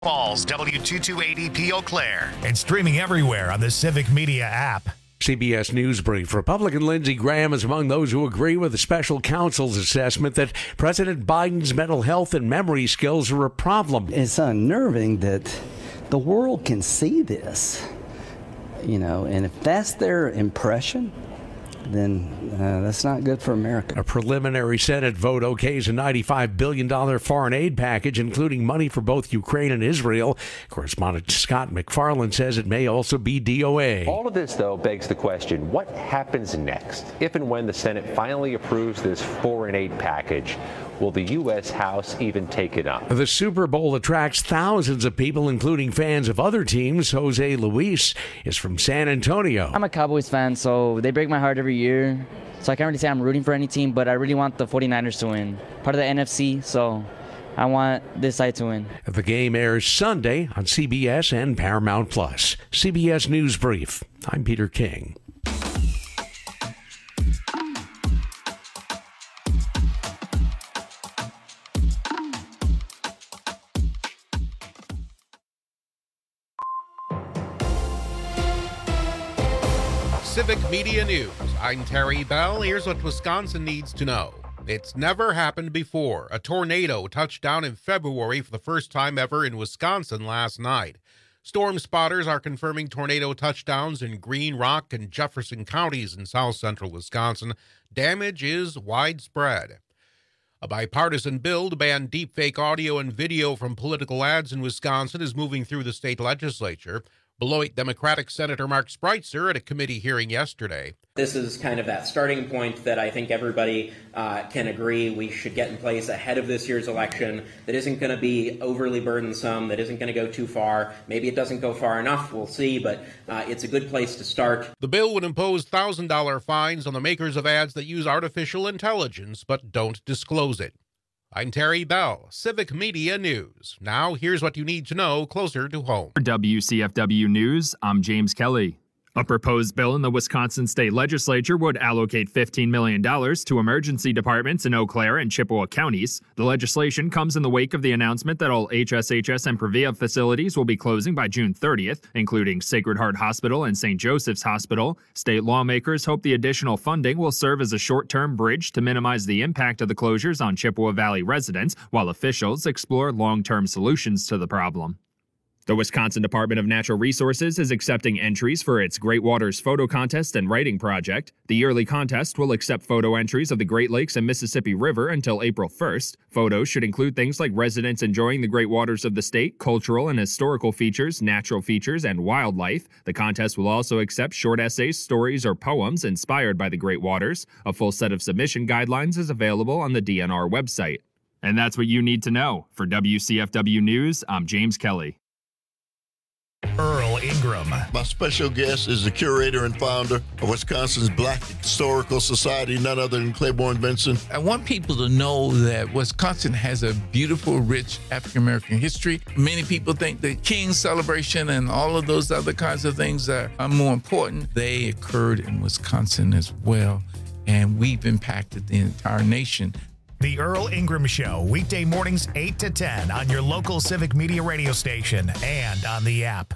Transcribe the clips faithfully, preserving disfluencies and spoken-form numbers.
Falls, W two twenty eighty Eau Claire, and streaming everywhere on the Civic Media app. C B S News Brief. Republican Lindsey Graham is among those who agree with the special counsel's assessment that President Biden's mental health and memory skills are a problem. It's unnerving that the world can see this, you know, and if that's their impression, then uh, that's not good for America. A preliminary Senate vote okays a ninety-five billion dollars foreign aid package, including money for both Ukraine and Israel. Correspondent Scott McFarland says it may also be D O A. All of this, though, begs the question, what happens next? If and when the Senate finally approves this foreign aid package, will the U S House even take it up? The Super Bowl attracts thousands of people, including fans of other teams. Jose Luis is from San Antonio. I'm a Cowboys fan, so they break my heart every year. So I can't really say I'm rooting for any team, but I really want the forty-niners to win. Part of the N F C, so I want this side to win. The game airs Sunday on C B S and Paramount Plus. C B S News Brief. I'm Peter King. Civic Media News. I'm Terry Bell. Here's what Wisconsin needs to know. It's never happened before. A tornado touched down in February for the first time ever in Wisconsin last night. Storm spotters are confirming tornado touchdowns in Green Rock and Jefferson counties in south central Wisconsin. Damage is widespread. A bipartisan bill to ban deepfake audio and video from political ads in Wisconsin is moving through the state legislature. Beloit Democratic Senator Mark Spreitzer at a committee hearing yesterday. This is kind of that starting point that I think everybody uh, can agree we should get in place ahead of this year's election that isn't going to be overly burdensome, that isn't going to go too far. Maybe it doesn't go far enough, we'll see, but uh, it's a good place to start. The bill would impose one thousand dollars fines on the makers of ads that use artificial intelligence but don't disclose it. I'm Terry Bell, Civic Media News. Now, here's what you need to know closer to home. For W C F W News, I'm James Kelly. A proposed bill in the Wisconsin State Legislature would allocate fifteen million dollars to emergency departments in Eau Claire and Chippewa counties. The legislation comes in the wake of the announcement that all H S H S and Previa facilities will be closing by June thirtieth, including Sacred Heart Hospital and Saint Joseph's Hospital. State lawmakers hope the additional funding will serve as a short-term bridge to minimize the impact of the closures on Chippewa Valley residents, while officials explore long-term solutions to the problem. The Wisconsin Department of Natural Resources is accepting entries for its Great Waters Photo Contest and Writing Project. The yearly contest will accept photo entries of the Great Lakes and Mississippi River until April first. Photos should include things like residents enjoying the great waters of the state, cultural and historical features, natural features, and wildlife. The contest will also accept short essays, stories, or poems inspired by the great waters. A full set of submission guidelines is available on the D N R website. And that's what you need to know. For W C F W News, I'm James Kelly. Earl Ingram. My special guest is the curator and founder of Wisconsin's Black Historical Society, none other than Claiborne Vincent. I want people to know that Wisconsin has a beautiful, rich African-American history. Many people think the King celebration and all of those other kinds of things are, are more important. They occurred in Wisconsin as well, and we've impacted the entire nation. The Earl Ingram Show, weekday mornings eight to ten on your local Civic Media radio station and on the app.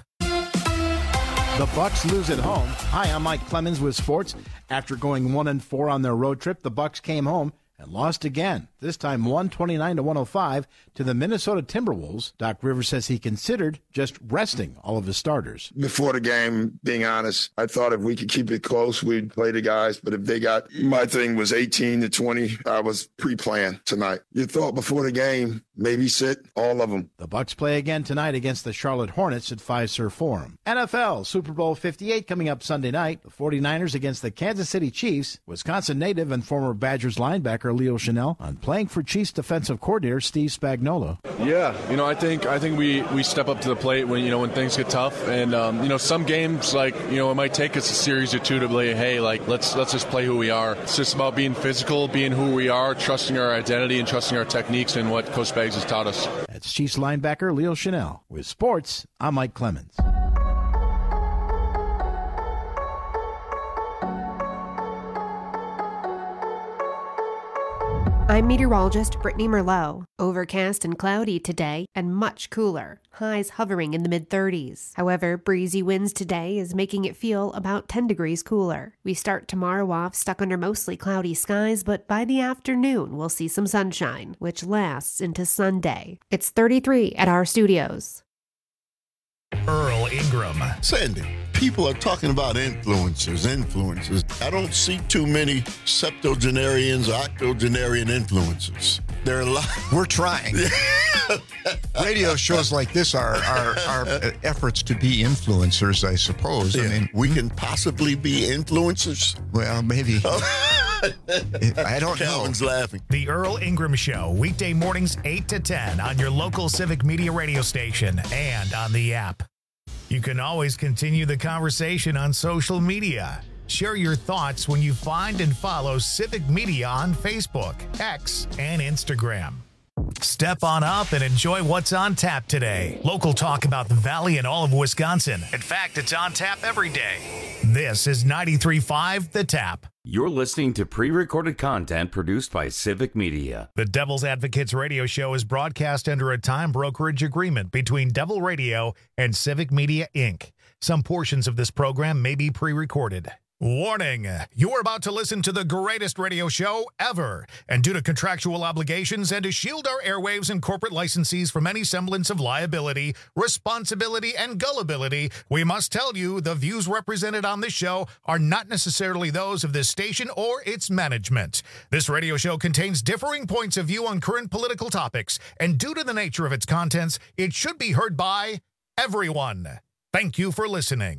The Bucks lose at home. Hi, I'm Mike Clemens with sports. After going one and four on their road trip, the Bucks came home and lost again, this time one twenty-nine to one oh five to the Minnesota Timberwolves. Doc Rivers says he considered just resting all of his starters. Before the game, being honest, I thought if we could keep it close, we'd play the guys. But if they got, my thing was eighteen to twenty, I was pre-planned tonight. You thought before the game, maybe sit all of them. The Bucks play again tonight against the Charlotte Hornets at Fiserv Forum. N F L Super Bowl fifty-eight coming up Sunday night. The forty-niners against the Kansas City Chiefs. Wisconsin native and former Badgers linebacker Leo Chanel on playing for Chiefs defensive coordinator Steve Spagnuolo. Yeah, you know, I think I think we, we step up to the plate when you know when things get tough, and um, you know some games like you know it might take us a series or two to play. Hey, like let's let's just play who we are. It's just about being physical, being who we are, trusting our identity, and trusting our techniques and what Coach Baggs has taught us. That's Chiefs linebacker Leo Chanel. With sports, I'm Mike Clemens. I'm meteorologist Brittany Merlot. Overcast and cloudy today and much cooler. Highs hovering in the mid thirties. However, breezy winds today is making it feel about ten degrees cooler. We start tomorrow off stuck under mostly cloudy skies, but by the afternoon we'll see some sunshine, which lasts into Sunday. It's thirty-three at our studios. Earl Ingram. Sandy, people are talking about influencers, influencers. I don't see too many septuagenarians or octogenarian influencers. There are a lot. We're trying. Radio shows like this are, are, are efforts to be influencers, I suppose. Yeah. I mean, we can possibly be influencers. Well, maybe. I don't Calvin's know. laughing. The Earl Ingram Show, weekday mornings eight to ten on your local Civic Media radio station and on the app. You can always continue the conversation on social media. Share your thoughts when you find and follow Civic Media on Facebook, X, and Instagram. Step on up and enjoy what's on tap today. Local talk about the Valley and all of Wisconsin. In fact, it's on tap every day. This is ninety-three point five The Tap. You're listening to pre-recorded content produced by Civic Media. The Devil's Advocates radio show is broadcast under a time brokerage agreement between Devil Radio and Civic Media, Incorporated. Some portions of this program may be pre-recorded. Warning, you're about to listen to the greatest radio show ever. And due to contractual obligations and to shield our airwaves and corporate licensees from any semblance of liability, responsibility, and gullibility, we must tell you the views represented on this show are not necessarily those of this station or its management. This radio show contains differing points of view on current political topics, and due to the nature of its contents, it should be heard by everyone. Thank you for listening.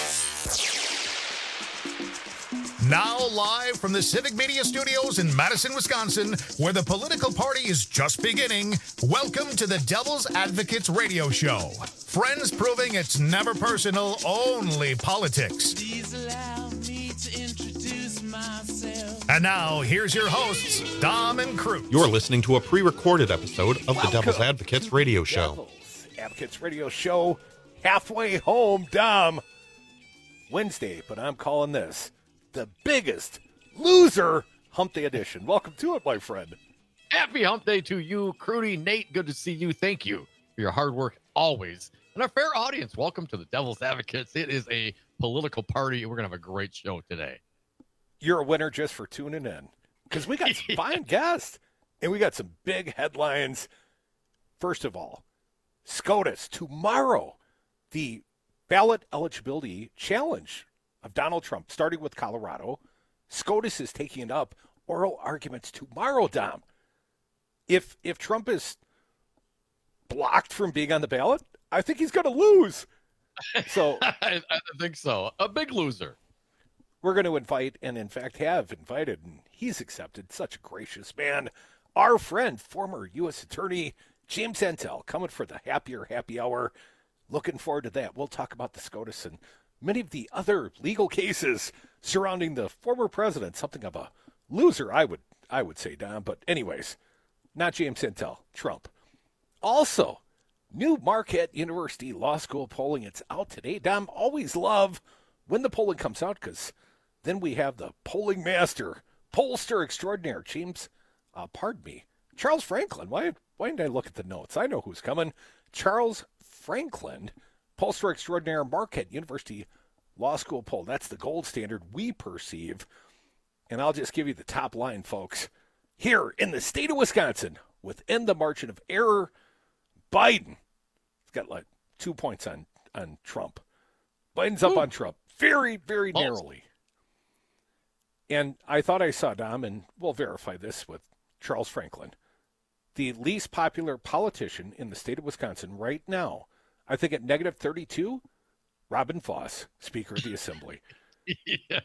Now live from the Civic Media Studios in Madison, Wisconsin, where the political party is just beginning, welcome to the Devil's Advocates radio show. Friends proving it's never personal, only politics. Please allow me to introduce myself. And now, here's your hosts, Dom and Cruz. You're listening to a pre-recorded episode of the Devil's Advocates radio show. Devil's Advocates radio show, halfway home, Dom. Wednesday, but I'm calling this the biggest loser hump day edition. Welcome to it, my friend. Happy hump day to you, Crudy. Nate, good to see you. Thank you for your hard work always. And our fair audience, welcome to the Devil's Advocates. It is a political party. We're going to have a great show today. You're a winner just for tuning in, because we got some fine guests, and we got some big headlines. First of all, SCOTUS, tomorrow, the ballot eligibility challenge of Donald Trump, starting with Colorado. SCOTUS is taking it up. Oral arguments tomorrow, Dom. If if Trump is blocked from being on the ballot, I think he's going to lose. So I, I think so. A big loser. We're going to invite, and in fact have invited, and he's accepted, such a gracious man, our friend, former U S Attorney James Antel, coming for the happier happy hour. Looking forward to that. We'll talk about the SCOTUS and many of the other legal cases surrounding the former president. Something of a loser, I would I would say, Don. But anyways, not James Antel, Trump. Also, new Marquette University Law School polling. It's out today. Dom, always love when the polling comes out, because then we have the polling master, pollster extraordinaire, James, uh, pardon me, Charles Franklin. Why, why didn't I look at the notes? I know who's coming. Charles Franklin, pollster extraordinaire, Marquette University Law School poll. That's the gold standard we perceive. And I'll just give you the top line, folks. Here in the state of Wisconsin, within the margin of error, Biden has got like two points on, on Trump. Biden's up Ooh. on Trump very, very False. narrowly. And I thought I saw, Dom, and we'll verify this with Charles Franklin, the least popular politician in the state of Wisconsin right now, I think at negative thirty-two, Robin Vos, Speaker of the Assembly. yeah.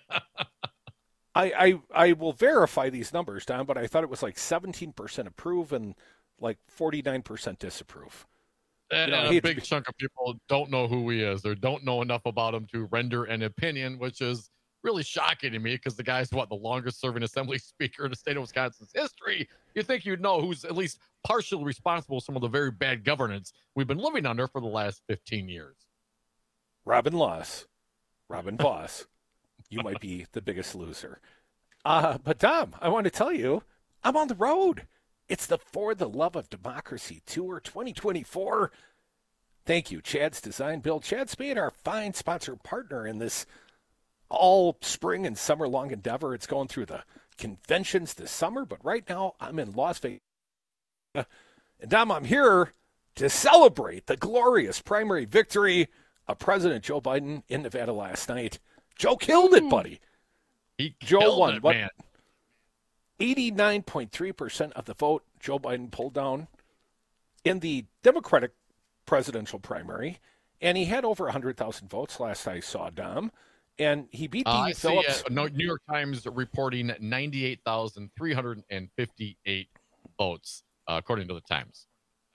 I, I I will verify these numbers, Don, but I thought it was like seventeen percent approve and like forty-nine percent disapprove. And, you know, and a big be... chunk of people don't know who he is. They don't know enough about him to render an opinion, which is really shocking to me, because the guy's, what, the longest serving Assembly Speaker in the state of Wisconsin's history. You'd think you'd know who's at least partially responsible for some of the very bad governance we've been living under for the last fifteen years. Robin Loss, Robin Vos, you might be the biggest loser. Uh, but Dom, I want to tell you, I'm on the road. It's the For the Love of Democracy Tour twenty twenty-four. Thank you, Chad's Design Build. Chad Spade, our fine sponsor partner in this all spring and summer long endeavor. It's going through the conventions this summer, but right now I'm in Las Vegas. And Dom, I'm here to celebrate the glorious primary victory of President Joe Biden in Nevada last night. Joe killed it, buddy. He Joe won. It, what? man. eighty-nine point three percent of the vote Joe Biden pulled down in the Democratic presidential primary, and he had over one hundred thousand votes last I saw, Dom. And he beat Dean uh, I Phillips. See, uh, New York Times reporting ninety-eight thousand three hundred fifty-eight votes, uh, according to the Times.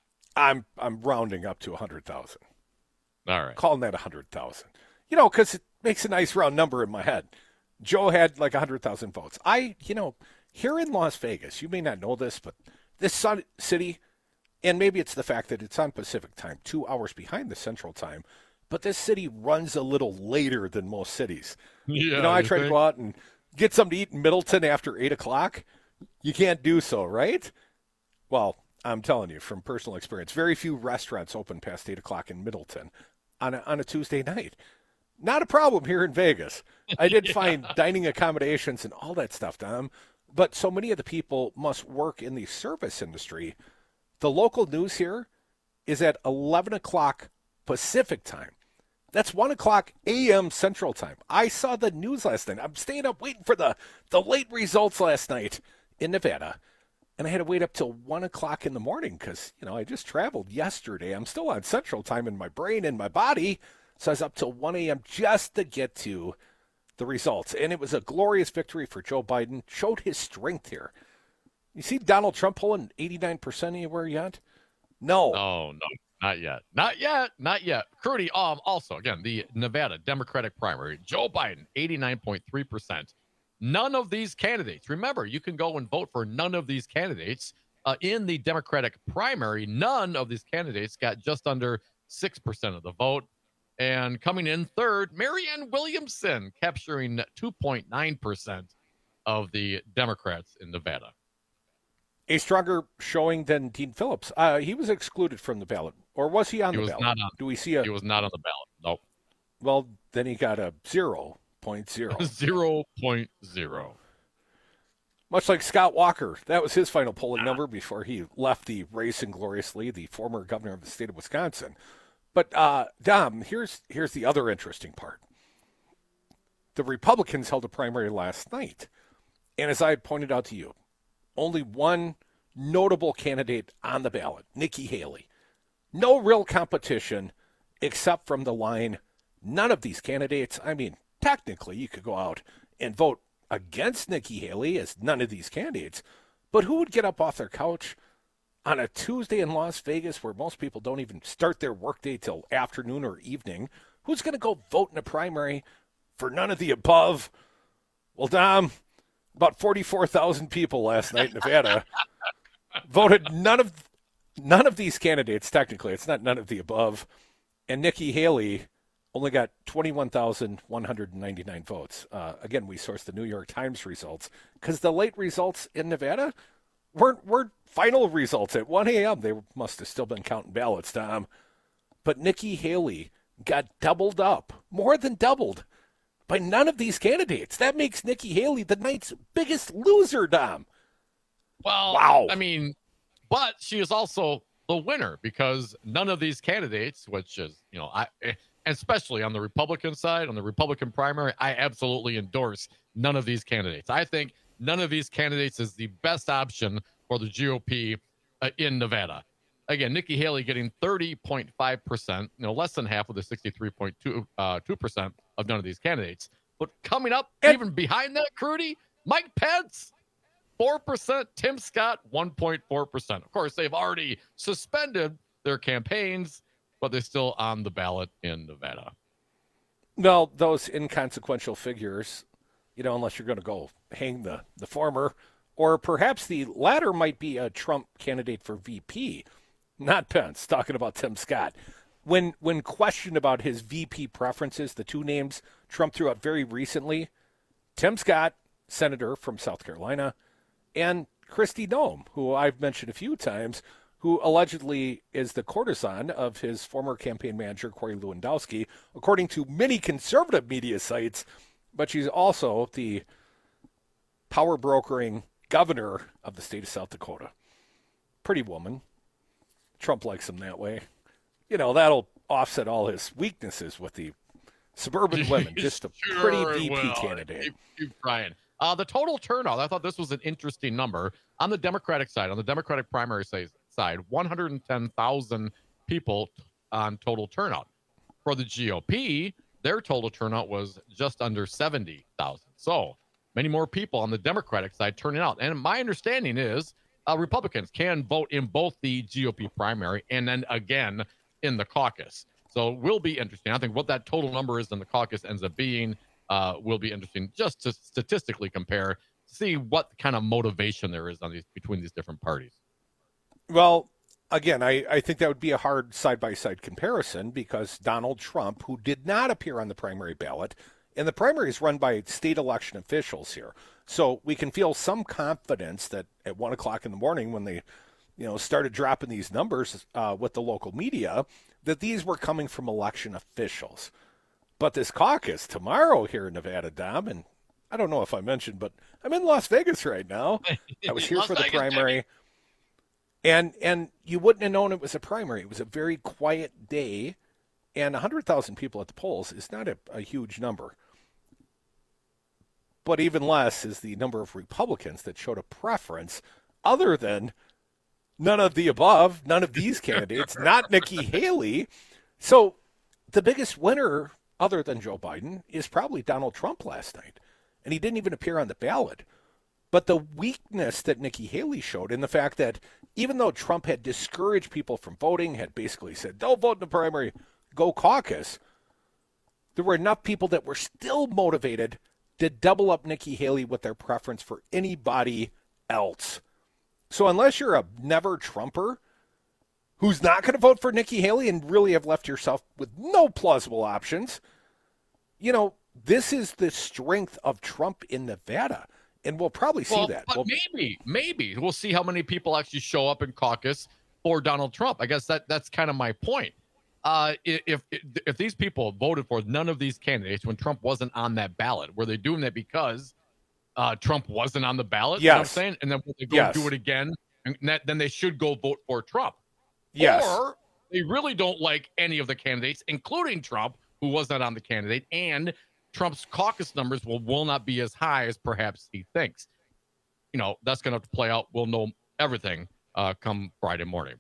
I'm I'm rounding up to one hundred thousand. All right. Calling that one hundred thousand. You know, because it makes a nice round number in my head. Joe had like one hundred thousand votes. I, you know, here in Las Vegas, you may not know this, but this sun, city, and maybe it's the fact that it's on Pacific time, two hours behind the Central time, but this city runs a little later than most cities. Yeah, you know, I you try think? to go out and get something to eat in Middleton after eight o'clock. You can't do so, right? Well, I'm telling you from personal experience, very few restaurants open past eight o'clock in Middleton on a, on a Tuesday night. Not a problem here in Vegas. I did yeah. find dining accommodations and all that stuff, Dom. But so many of the people must work in the service industry. The local news here is at eleven o'clock Pacific time. That's one o'clock a m Central time. I saw the news last night. I'm staying up waiting for the, the late results last night in Nevada. And I had to wait up till one o'clock in the morning because, you know, I just traveled yesterday. I'm still on Central time in my brain and my body. So I was up till one a m just to get to the results. And it was a glorious victory for Joe Biden. Showed his strength here. You see Donald Trump pulling eighty-nine percent anywhere yet? No. Oh, no. Not yet. Not yet. Not yet. Crudy, um, also, again, the Nevada Democratic primary, Joe Biden, eighty-nine point three percent. None of these candidates, remember, you can go and vote for none of these candidates. Uh, in the Democratic primary, none of these candidates got just under six percent of the vote. And coming in third, Marianne Williamson, capturing two point nine percent of the Democrats in Nevada. A stronger showing than Dean Phillips. Uh, he was excluded from the ballot. Or was he on he the was ballot? Not on, Do we see a... He was not on the ballot. Nope. Well, then he got a zero point zero. zero point zero. Much like Scott Walker. That was his final polling number before he left the race ingloriously, the former governor of the state of Wisconsin. But, uh, Dom, here's here's the other interesting part. The Republicans held a primary last night. And as I pointed out to you, only one notable candidate on the ballot, Nikki Haley. No real competition except from the line, none of these candidates, I mean, technically you could go out and vote against Nikki Haley as none of these candidates, but who would get up off their couch on a Tuesday in Las Vegas where most people don't even start their workday till afternoon or evening? Who's going to go vote in a primary for none of the above? Well, Dom, about forty-four thousand people last night in Nevada voted none of none of these candidates. Technically, it's not none of the above. And Nikki Haley only got twenty-one thousand one hundred ninety-nine votes. Uh, again, we sourced the New York Times results because the late results in Nevada weren't, weren't final results. At one a m, they must have still been counting ballots, Tom. But Nikki Haley got doubled up, more than doubled, by none of these candidates. That makes Nikki Haley the night's biggest loser, Dom. Well, wow. I mean, but she is also the winner because none of these candidates, which is, you know, I, especially on the Republican side, on the Republican primary, I absolutely endorse none of these candidates. I think none of these candidates is the best option for the G O P uh, in Nevada. Again, Nikki Haley getting thirty point five percent, you know, less than half of the sixty-three point two percent of none of these candidates. But coming up, and even behind that, Crudy, Mike Pence, four percent, Tim Scott, one point four percent. Of course, they've already suspended their campaigns, but they're still on the ballot in Nevada. Well, those inconsequential figures, you know, unless you're going to go hang the, the former, or perhaps the latter might be a Trump candidate for V P. Not Pence, talking about Tim Scott. When when questioned about his V P preferences, the two names Trump threw out very recently, Tim Scott, senator from South Carolina, and Kristi Noem, who I've mentioned a few times, who allegedly is the courtesan of his former campaign manager, Corey Lewandowski, according to many conservative media sites, but she's also the power brokering governor of the state of South Dakota. Pretty woman. Trump likes him that way. You know, that'll offset all his weaknesses with the suburban women. Just a Sure pretty it V P will. candidate. Keep, keep trying. Uh, the total turnout, I thought this was an interesting number. On the Democratic side, on the Democratic primary side, one hundred ten thousand people on total turnout. For the G O P, their total turnout was just under seventy thousand. So many more people on the Democratic side turning out. And my understanding is uh, Republicans can vote in both the G O P primary and then again in the caucus. So it will be interesting. I think what that total number is in the caucus ends up being uh, will be interesting just to statistically compare, to see what kind of motivation there is on these between these different parties. Well, again, I, I think that would be a hard side-by-side comparison because Donald Trump, who did not appear on the primary ballot, and the primary is run by state election officials here. So we can feel some confidence that at one o'clock in the morning when they, you know, started dropping these numbers uh, with the local media, that these were coming from election officials. But this caucus tomorrow here in Nevada, Dom, and I don't know if I mentioned, but I'm in Las Vegas right now. I was here Las for the Vegas, primary. baby. And and you wouldn't have known it was a primary. It was a very quiet day, and one hundred thousand people at the polls is not a, a huge number. But even less is the number of Republicans that showed a preference other than none of the above, none of these candidates, not Nikki Haley. So the biggest winner, other than Joe Biden, is probably Donald Trump last night. And he didn't even appear on the ballot. But the weakness that Nikki Haley showed in the fact that even though Trump had discouraged people from voting, had basically said, don't vote in the primary, go caucus, there were enough people that were still motivated to double up Nikki Haley with their preference for anybody else. So unless you're a never Trumper who's not going to vote for Nikki Haley and really have left yourself with no plausible options, you know, this is the strength of Trump in Nevada. And we'll probably see well, that. But We'll, maybe, maybe we'll see how many people actually show up in caucus for Donald Trump. I guess that that's kind of my point. Uh, if, if if these people voted for none of these candidates when Trump wasn't on that ballot, were they doing that because uh, Trump wasn't on the ballot? Yes. You know what I'm saying? And then when they go Yes. do it again, and that, then they should go vote for Trump. Yes. Or they really don't like any of the candidates, including Trump, who was not on the candidate, and Trump's caucus numbers will, will not be as high as perhaps he thinks. You know, that's going to have to play out. We'll know everything uh, come Friday morning.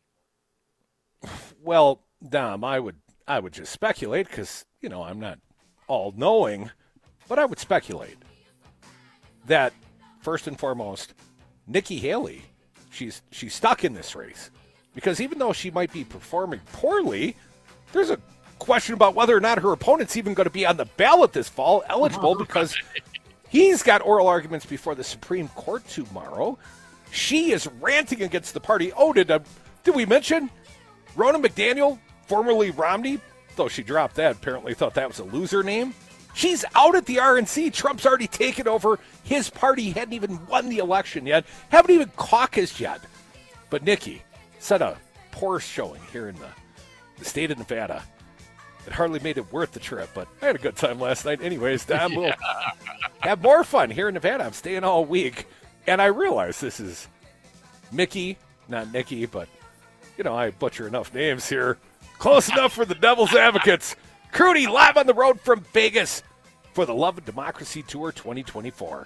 well, Dom, I would I would just speculate because, you know, I'm not all-knowing, but I would speculate that, first and foremost, Nikki Haley, she's she's stuck in this race. Because even though she might be performing poorly, there's a question about whether or not her opponent's even going to be on the ballot this fall, eligible, because he's got oral arguments before the Supreme Court tomorrow. She is ranting against the party. Oh, did, uh, did we mention Ronna McDaniel, formerly Romney, though she dropped that, apparently thought that was a loser name. She's out at the R N C. Trump's already taken over. His party hadn't even won the election yet, haven't even caucused yet. But Nikki set a poor showing here in the, the state of Nevada. It hardly made it worth the trip, but I had a good time last night. Anyways, Dom, we'll have more fun here in Nevada. I'm staying all week. And I realize this is Mickey, not Nikki, but, you know, I butcher enough names here. Close enough for the Devil's Advocates. Crudy live on the road from Vegas for the Love and Democracy Tour twenty twenty-four.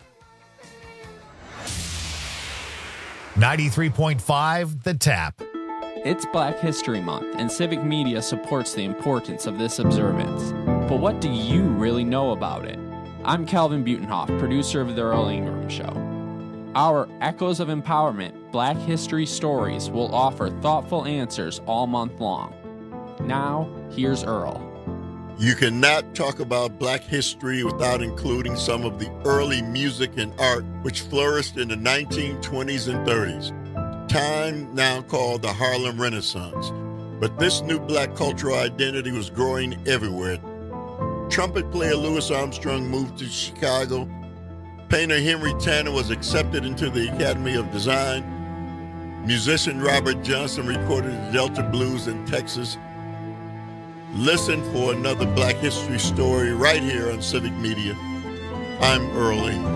ninety-three point five The Tap. It's Black History Month, and Civic Media supports the importance of this observance. But what do you really know about it? I'm Calvin Butenhoff, producer of The Earl Ingram Show. Our Echoes of Empowerment Black History Stories will offer thoughtful answers all month long. Now, here's Earl. You cannot talk about black history without including some of the early music and art which flourished in the nineteen twenties and thirties. Time now called the Harlem Renaissance. But this new black cultural identity was growing everywhere. Trumpet player Louis Armstrong moved to Chicago. Painter Henry Tanner was accepted into the Academy of Design. Musician Robert Johnson recorded the Delta Blues in Texas. Listen for another Black History story right here on Civic Media. I'm Earl Ingram.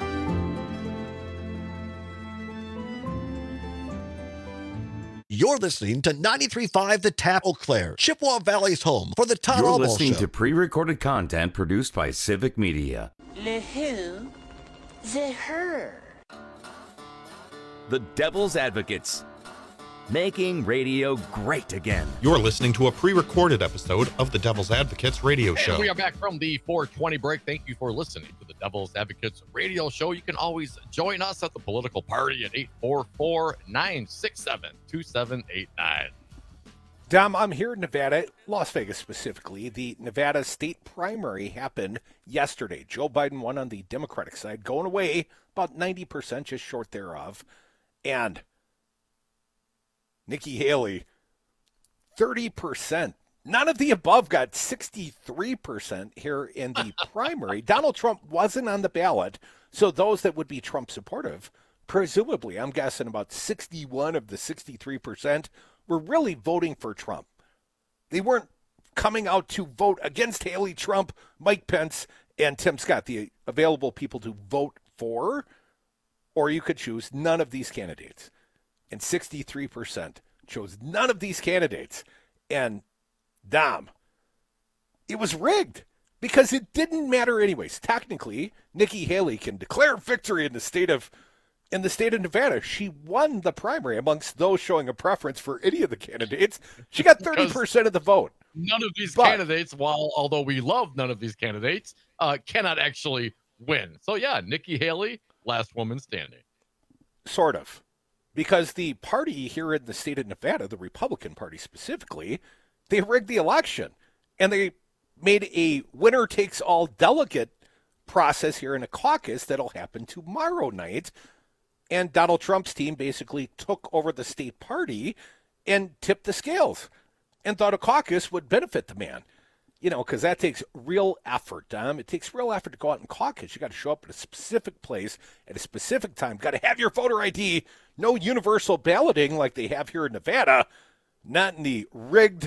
You're listening to ninety-three point five The Tap, Eau Claire, Chippewa Valley's home for the Todd You're Albo listening Show. to pre-recorded content produced by Civic Media. Le who? The her. The Devil's Advocates, making radio great again. You're listening to a pre-recorded episode of the Devil's Advocates radio show. And we are back from the four twenty break. Thank you for listening to the Devil's Advocates radio show. You can always join us at the political party at eight four four, nine six seven, two seven eight nine. Dom, I'm here in Nevada, Las Vegas specifically. The Nevada state primary happened yesterday. Joe Biden won on the Democratic side, going away about ninety percent, just short thereof. And Nikki Haley, thirty percent. None of the above got sixty-three percent here in the primary. Donald Trump wasn't on the ballot, so those that would be Trump supportive, presumably, I'm guessing about sixty-one of the sixty-three percent were really voting for Trump. They weren't coming out to vote against Haley, Trump, Mike Pence, and Tim Scott, the available people to vote for, or you could choose none of these candidates. And sixty-three percent chose none of these candidates. And Dom, it was rigged because it didn't matter anyways. Technically, Nikki Haley can declare victory in the state of in the state of Nevada. She won the primary amongst those showing a preference for any of the candidates. She got thirty percent of the vote. None of these But- candidates, while although we love none of these candidates, uh, cannot actually win. So yeah, Nikki Haley, last woman standing. Sort of. Because the party here in the state of Nevada, the Republican Party specifically, they rigged the election. And they made a winner-takes-all delegate process here in a caucus that'll happen tomorrow night. And Donald Trump's team basically took over the state party and tipped the scales and thought a caucus would benefit the man. You know, because that takes real effort, Dom. It takes real effort to go out and caucus. You got to show up at a specific place at a specific time. Got to have your voter I D. No universal balloting like they have here in Nevada. Not in the rigged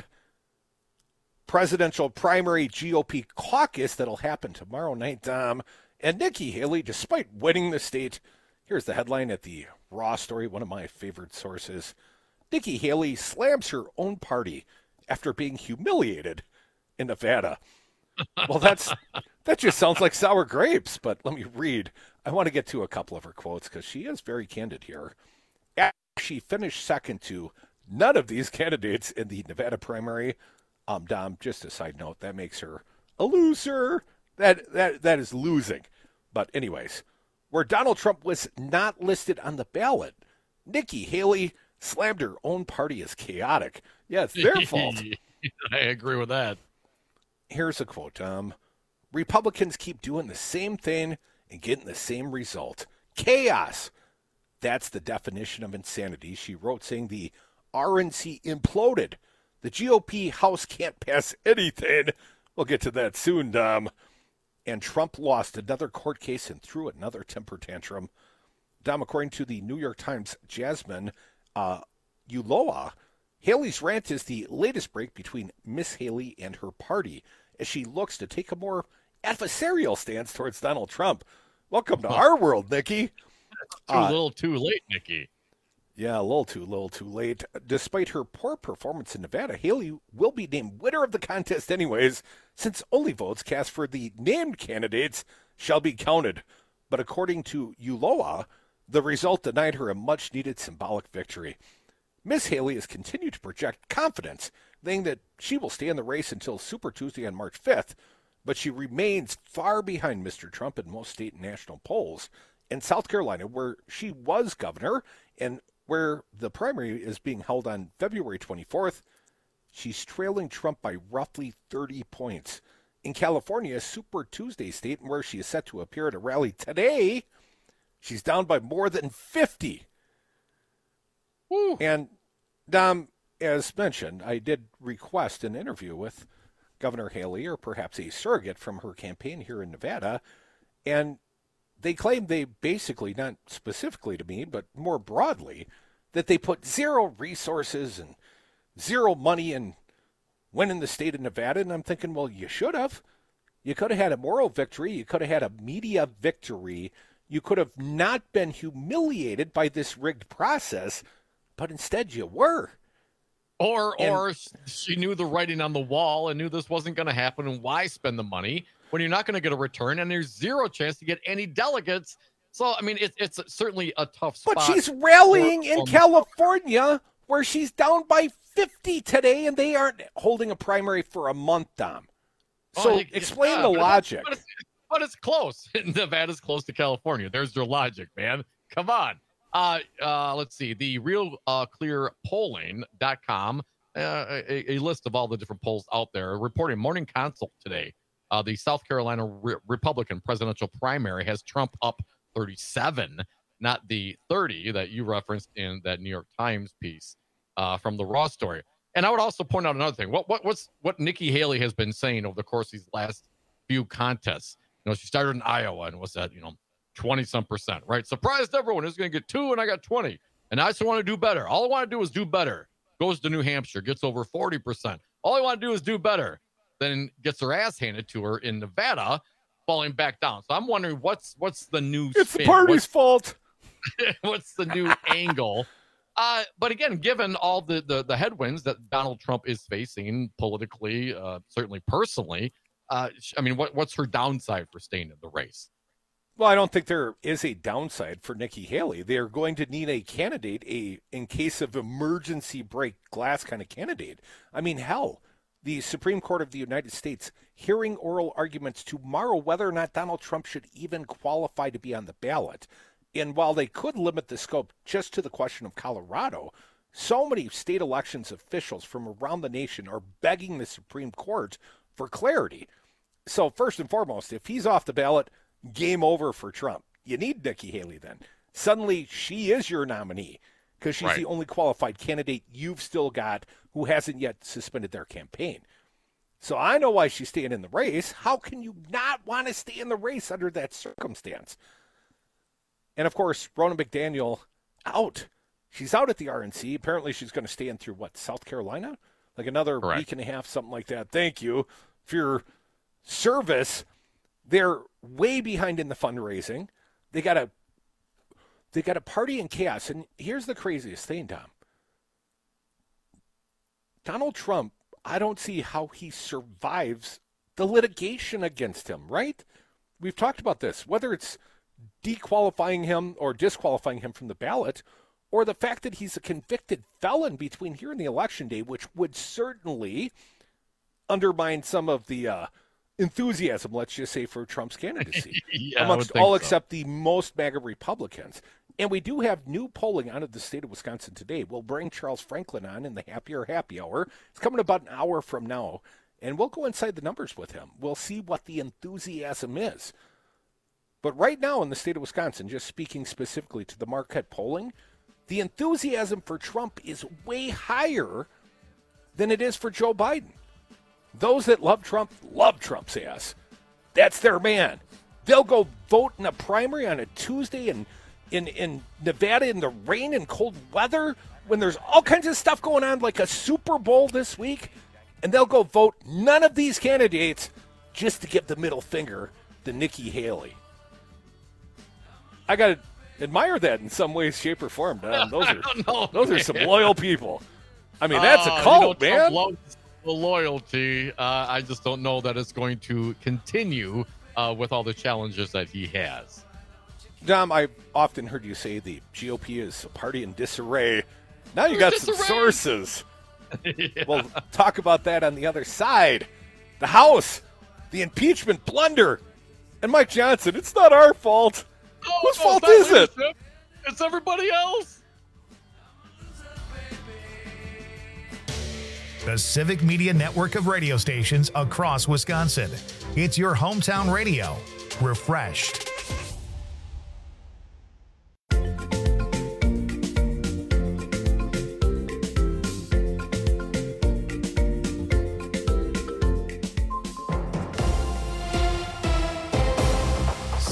presidential primary G O P caucus that'll happen tomorrow night, Dom. And Nikki Haley, despite winning the state, here's the headline at the Raw story, one of my favorite sources. Nikki Haley slams her own party after being humiliated in Nevada. Well, that's that just sounds like sour grapes, but let me read. I want to get to a couple of her quotes because she is very candid here. After she finished second to none of these candidates in the Nevada primary, um, Dom, just a side note, that makes her a loser. That that that is losing. But anyways, where Donald Trump was not listed on the ballot, Nikki Haley slammed her own party as chaotic. Yeah, it's their fault. I agree with that. Here's a quote. Um, Republicans keep doing the same thing and getting the same result. Chaos. That's the definition of insanity, she wrote, saying the R N C imploded. The G O P House can't pass anything. We'll get to that soon, Dom. And Trump lost another court case and threw another temper tantrum. Dom, according to the New York Times, Jasmine uh, Ulloa, Haley's rant is the latest break between Miss Haley and her party as she looks to take a more adversarial stance towards Donald Trump. Welcome to our world, Nikki. Too uh, little too late, Nikki. Yeah, a little too little too late. Despite her poor performance in Nevada, Haley will be named winner of the contest anyways, since only votes cast for the named candidates shall be counted. But according to Ulloa, the result denied her a much-needed symbolic victory. Miss Haley has continued to project confidence, saying that she will stay in the race until Super Tuesday on March fifth, but she remains far behind Mister Trump in most state and national polls. In South Carolina, where she was governor and where the primary is being held on February twenty-fourth, she's trailing Trump by roughly thirty points. In California, Super Tuesday state, where she is set to appear at a rally today, she's down by more than fifty. Woo. And, Dom, as mentioned, I did request an interview with Governor Haley, or perhaps a surrogate from her campaign here in Nevada, and they claim they basically, not specifically to me, but more broadly, that they put zero resources and zero money in winning the state of Nevada. And I'm thinking, well, you should have. You could have had a moral victory. You could have had a media victory. You could have not been humiliated by this rigged process, but instead you were. Or And- or she knew the writing on the wall and knew this wasn't going to happen, and why spend the money when you're not going to get a return and there's zero chance to get any delegates. So, I mean, it, it's certainly a tough spot. But she's rallying for- in um, California, where she's down by fifty today, and they aren't holding a primary for a month, Dom. So Oh, you- explain yeah, the but- logic. But it's, but it's close. Nevada's close to California. There's your logic, man. Come on. Uh, uh, let's see. The real uh, clear polling dot com, uh, a, a list of all the different polls out there, reporting Morning Consult today. Uh, the South Carolina Re- Republican presidential primary has Trump up thirty-seven, not the thirty that you referenced in that New York Times piece uh, from the Raw story. And I would also point out another thing. What what what's what Nikki Haley has been saying over the course of these last few contests. You know, she started in Iowa and was at, you know, twenty some percent, right? Surprised everyone. Who's going to get two and I got twenty. And I just want to do better. All I want to do is do better. Goes to New Hampshire, gets over forty percent. All I want to do is do better. Then gets her ass handed to her in Nevada, falling back down. So I'm wondering what's what's the new It's spin? the party's What's- fault. What's the new angle? Uh, but again, given all the, the the headwinds that Donald Trump is facing politically, uh, certainly personally, uh, I mean, what what's her downside for staying in the race? Well, I don't think there is a downside for Nikki Haley. They're going to need a candidate, a in case of emergency break glass kind of candidate. I mean, hell, the Supreme Court of the United States hearing oral arguments tomorrow whether or not Donald Trump should even qualify to be on the ballot. And while they could limit the scope just to the question of Colorado, so many state elections officials from around the nation are begging the Supreme Court for clarity. So first and foremost, if he's off the ballot, game over for Trump. You need Nikki Haley then. Suddenly she is your nominee because she's Right. the only qualified candidate you've still got who hasn't yet suspended their campaign. So I know why she's staying in the race. How can you not want to stay in the race under that circumstance? And, of course, Ronna McDaniel out. She's out at the R N C. Apparently she's going to stay in through, what, South Carolina? Like another Correct. week and a half, something like that. Thank you for your service. They're way behind in the fundraising. They got a they got a party in chaos. And here's the craziest thing, Tom. Donald Trump, I don't see how he survives the litigation against him, right? We've talked about this, whether it's dequalifying him or disqualifying him from the ballot, or the fact that he's a convicted felon between here and the election day, which would certainly undermine some of the uh, enthusiasm, let's just say, for Trump's candidacy Yeah, I amongst would think all so. except the most MAGA Republicans. And we do have new polling out of the state of Wisconsin today. We'll bring Charles Franklin on in the Happier Happy Hour. It's coming about an hour from now, and we'll go inside the numbers with him. We'll see what the enthusiasm is. But right now in the state of Wisconsin, just speaking specifically to the Marquette polling, the enthusiasm for Trump is way higher than it is for Joe Biden. Those that love Trump love Trump's ass. That's their man. They'll go vote in a primary on a Tuesday in, in, in Nevada in the rain and cold weather when there's all kinds of stuff going on like a Super Bowl this week, and they'll go vote none of these candidates just to give the middle finger to Nikki Haley. I got to admire that in some way, shape, or form, Don. Those are, know, those are some loyal people. I mean, that's Uh, a you cult, know, man. Trump loves the loyalty. Uh, I just don't know that it's going to continue uh, with all the challenges that he has. Dom, I've often heard you say the G O P is a party in disarray. Now you got some Disarray. sources. Yeah. We'll talk about that on the other side. The House, the impeachment blunder, and Mike Johnson. It's not our fault. Oh, Whose no, fault it's not is it? leadership. It's everybody else. The Civic Media Network of radio stations across Wisconsin. It's your hometown radio. Refreshed.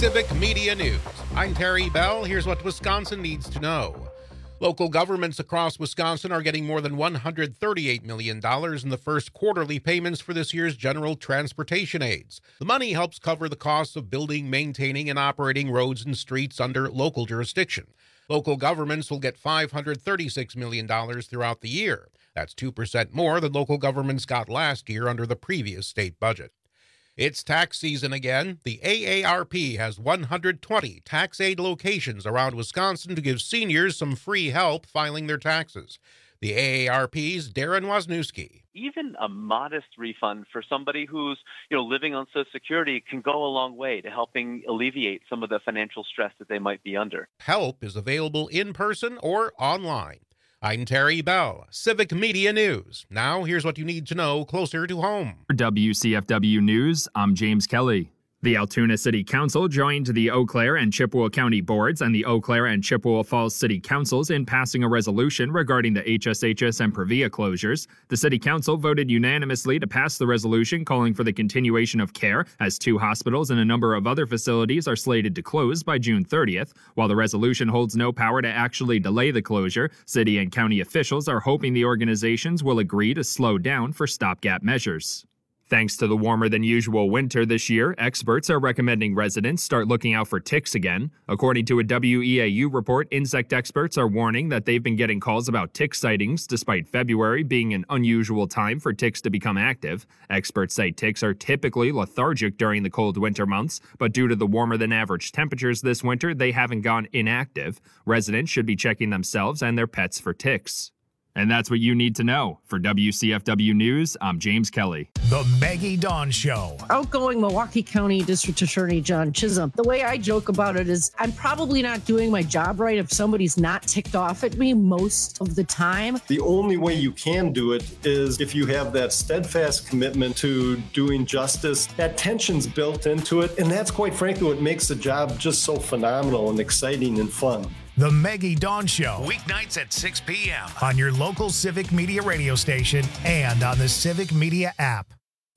Civic Media News. I'm Terry Bell. Here's what Wisconsin needs to know. Local governments across Wisconsin are getting more than one hundred thirty-eight million dollars in the first quarterly payments for this year's general transportation aids. The money helps cover the costs of building, maintaining, and operating roads and streets under local jurisdiction. Local governments will get five hundred thirty-six million dollars throughout the year. That's two percent more than local governments got last year under the previous state budget. It's tax season again. The A A R P has one hundred twenty tax aid locations around Wisconsin to give seniors some free help filing their taxes. The A A R P's Darren Wisniewski. Even a modest refund for somebody who's, you know, living on Social Security can go a long way to helping alleviate some of the financial stress that they might be under. Help is available in person or online. I'm Terry Bell, Civic Media News. Now, here's what you need to know closer to home. For W C F W News, I'm James Kelly. The Altoona City Council joined the Eau Claire and Chippewa County Boards and the Eau Claire and Chippewa Falls City Councils in passing a resolution regarding the H S H S and Previa closures. The City Council voted unanimously to pass the resolution calling for the continuation of care as two hospitals and a number of other facilities are slated to close by June thirtieth. While the resolution holds no power to actually delay the closure, city and county officials are hoping the organizations will agree to slow down for stopgap measures. Thanks to the warmer than usual winter this year, experts are recommending residents start looking out for ticks again. According to a W E A U report, insect experts are warning that they've been getting calls about tick sightings despite February being an unusual time for ticks to become active. Experts say ticks are typically lethargic during the cold winter months, but due to the warmer than average temperatures this winter, they haven't gone inactive. Residents should be checking themselves and their pets for ticks. And that's what you need to know. For W C F W News, I'm James Kelly. The Maggie Dawn Show. Outgoing Milwaukee County District Attorney John Chisholm. The way I joke about it is I'm probably not doing my job right if somebody's not ticked off at me most of the time. The only way you can do it is if you have that steadfast commitment to doing justice. That tension's built into it, and that's quite frankly what makes the job just so phenomenal and exciting and fun. The Maggie Dawn Show, weeknights at six p.m. on your local Civic Media radio station and on the Civic Media app.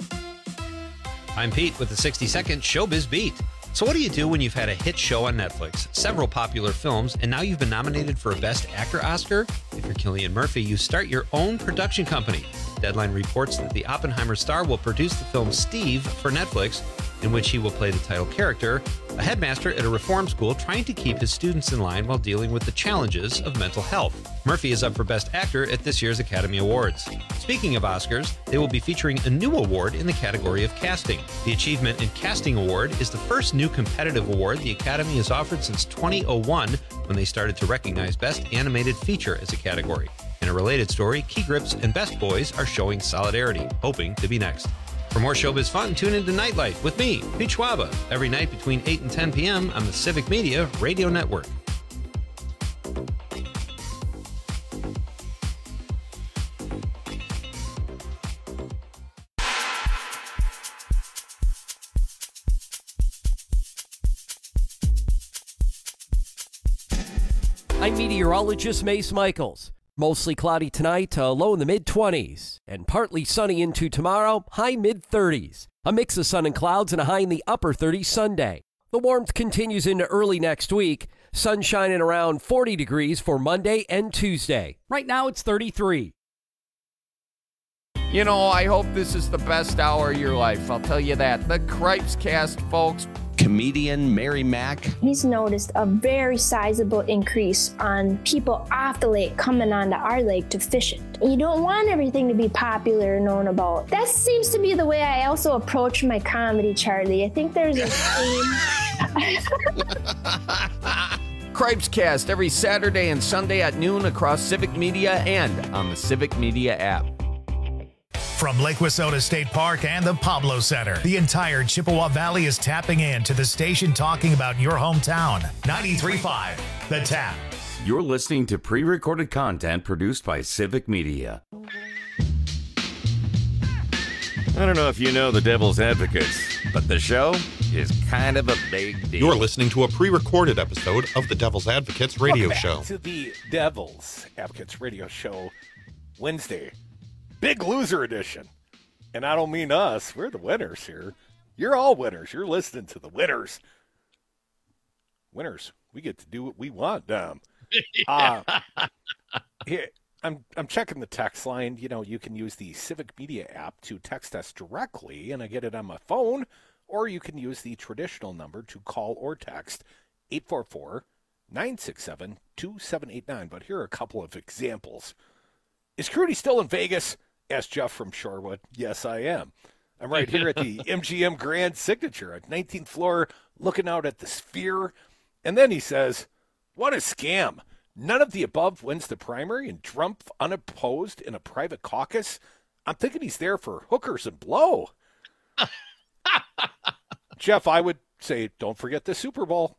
I'm Pete with the sixty second Showbiz Beat. So what do you do when you've had a hit show on Netflix, several popular films, and now you've been nominated for a Best Actor Oscar? If you're Cillian Murphy, you start your own production company. Deadline reports that the Oppenheimer star will produce the film Steve for Netflix, in which he will play the title character, a headmaster at a reform school trying to keep his students in line while dealing with the challenges of mental health. Murphy is up for Best Actor at this year's Academy Awards. Speaking of Oscars, they will be featuring a new award in the category of casting. The Achievement in Casting Award is the first new competitive award the Academy has offered since two thousand one, when they started to recognize Best Animated Feature as a category. In a related story, Key Grips and Best Boys are showing solidarity, hoping to be next. For more showbiz fun, tune into Nightlight with me, Pete Schwaba, every night between eight and ten p.m. on the Civic Media Radio Network. I'm meteorologist Mace Michaels. Mostly cloudy tonight, uh, low in the mid-twenties, and partly sunny into tomorrow, high mid-thirties. A mix of sun and clouds and a high in the upper thirties Sunday. The warmth continues into early next week. Sun shining around forty degrees for Monday and Tuesday. Right now it's thirty-three. You know, I hope this is the best hour of your life. I'll tell you that. The Cripes Cast, folks. Comedian Mary Mack. He's noticed a very sizable increase on people off the lake coming onto our lake to fish it. You don't want everything to be popular and known about. That seems to be the way I also approach my comedy, Charlie. I think there's a theme. Cripes Cast every Saturday and Sunday at noon across Civic Media and on the Civic Media app. From Lake Wissota State Park and the Pablo Center, the entire Chippewa Valley is tapping in to the station talking about your hometown. ninety-three point five, The Tap. You're listening to pre-recorded content produced by Civic Media. I don't know if you know the Devil's Advocates, but the show is kind of a big deal. You're listening to a pre-recorded episode of the Devil's Advocates radio Welcome show. back to the Devil's Advocates radio show, Wednesday. Big Loser Edition. And I don't mean us. We're the winners here. You're all winners. You're listening to the winners. winners, we get to do what we want, Dom. Uh, here, I'm I'm checking the text line. You know, you can use the Civic Media app to text us directly, and I get it on my phone, or you can use the traditional number to call or text eight four four, nine six seven, two seven eight nine. But here are a couple of examples. Is Crudy still in Vegas? Asked Jeff from Shorewood. Yes, I am. I'm right here at the M G M Grand Signature at nineteenth floor, looking out at the Sphere. And then he says, what a scam. None of the above wins the primary and Trump unopposed in a private caucus. I'm thinking he's there for hookers and blow. Jeff, I would say don't forget the Super Bowl.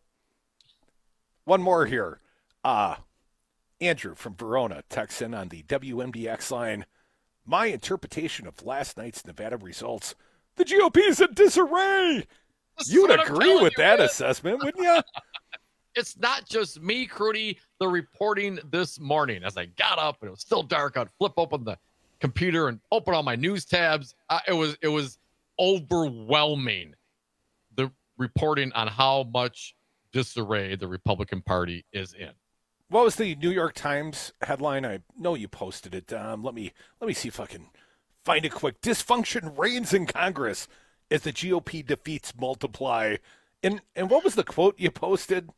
One more here. Uh, Andrew from Verona texts in on the W M D X line. My interpretation of last night's Nevada results, the G O P is in disarray. That's You'd what I'm agree telling with you, that man. assessment, wouldn't you? It's not just me, Crudy. The reporting this morning, as I got up and it was still dark, I'd flip open the computer and open all my news tabs. Uh, it was it was overwhelming, the reporting on how much disarray the Republican Party is in. What was the New York Times headline? I know you posted it. Um, let me let me see if I can find it quick. Dysfunction reigns in Congress as the G O P defeats multiply. And and what was the quote you posted?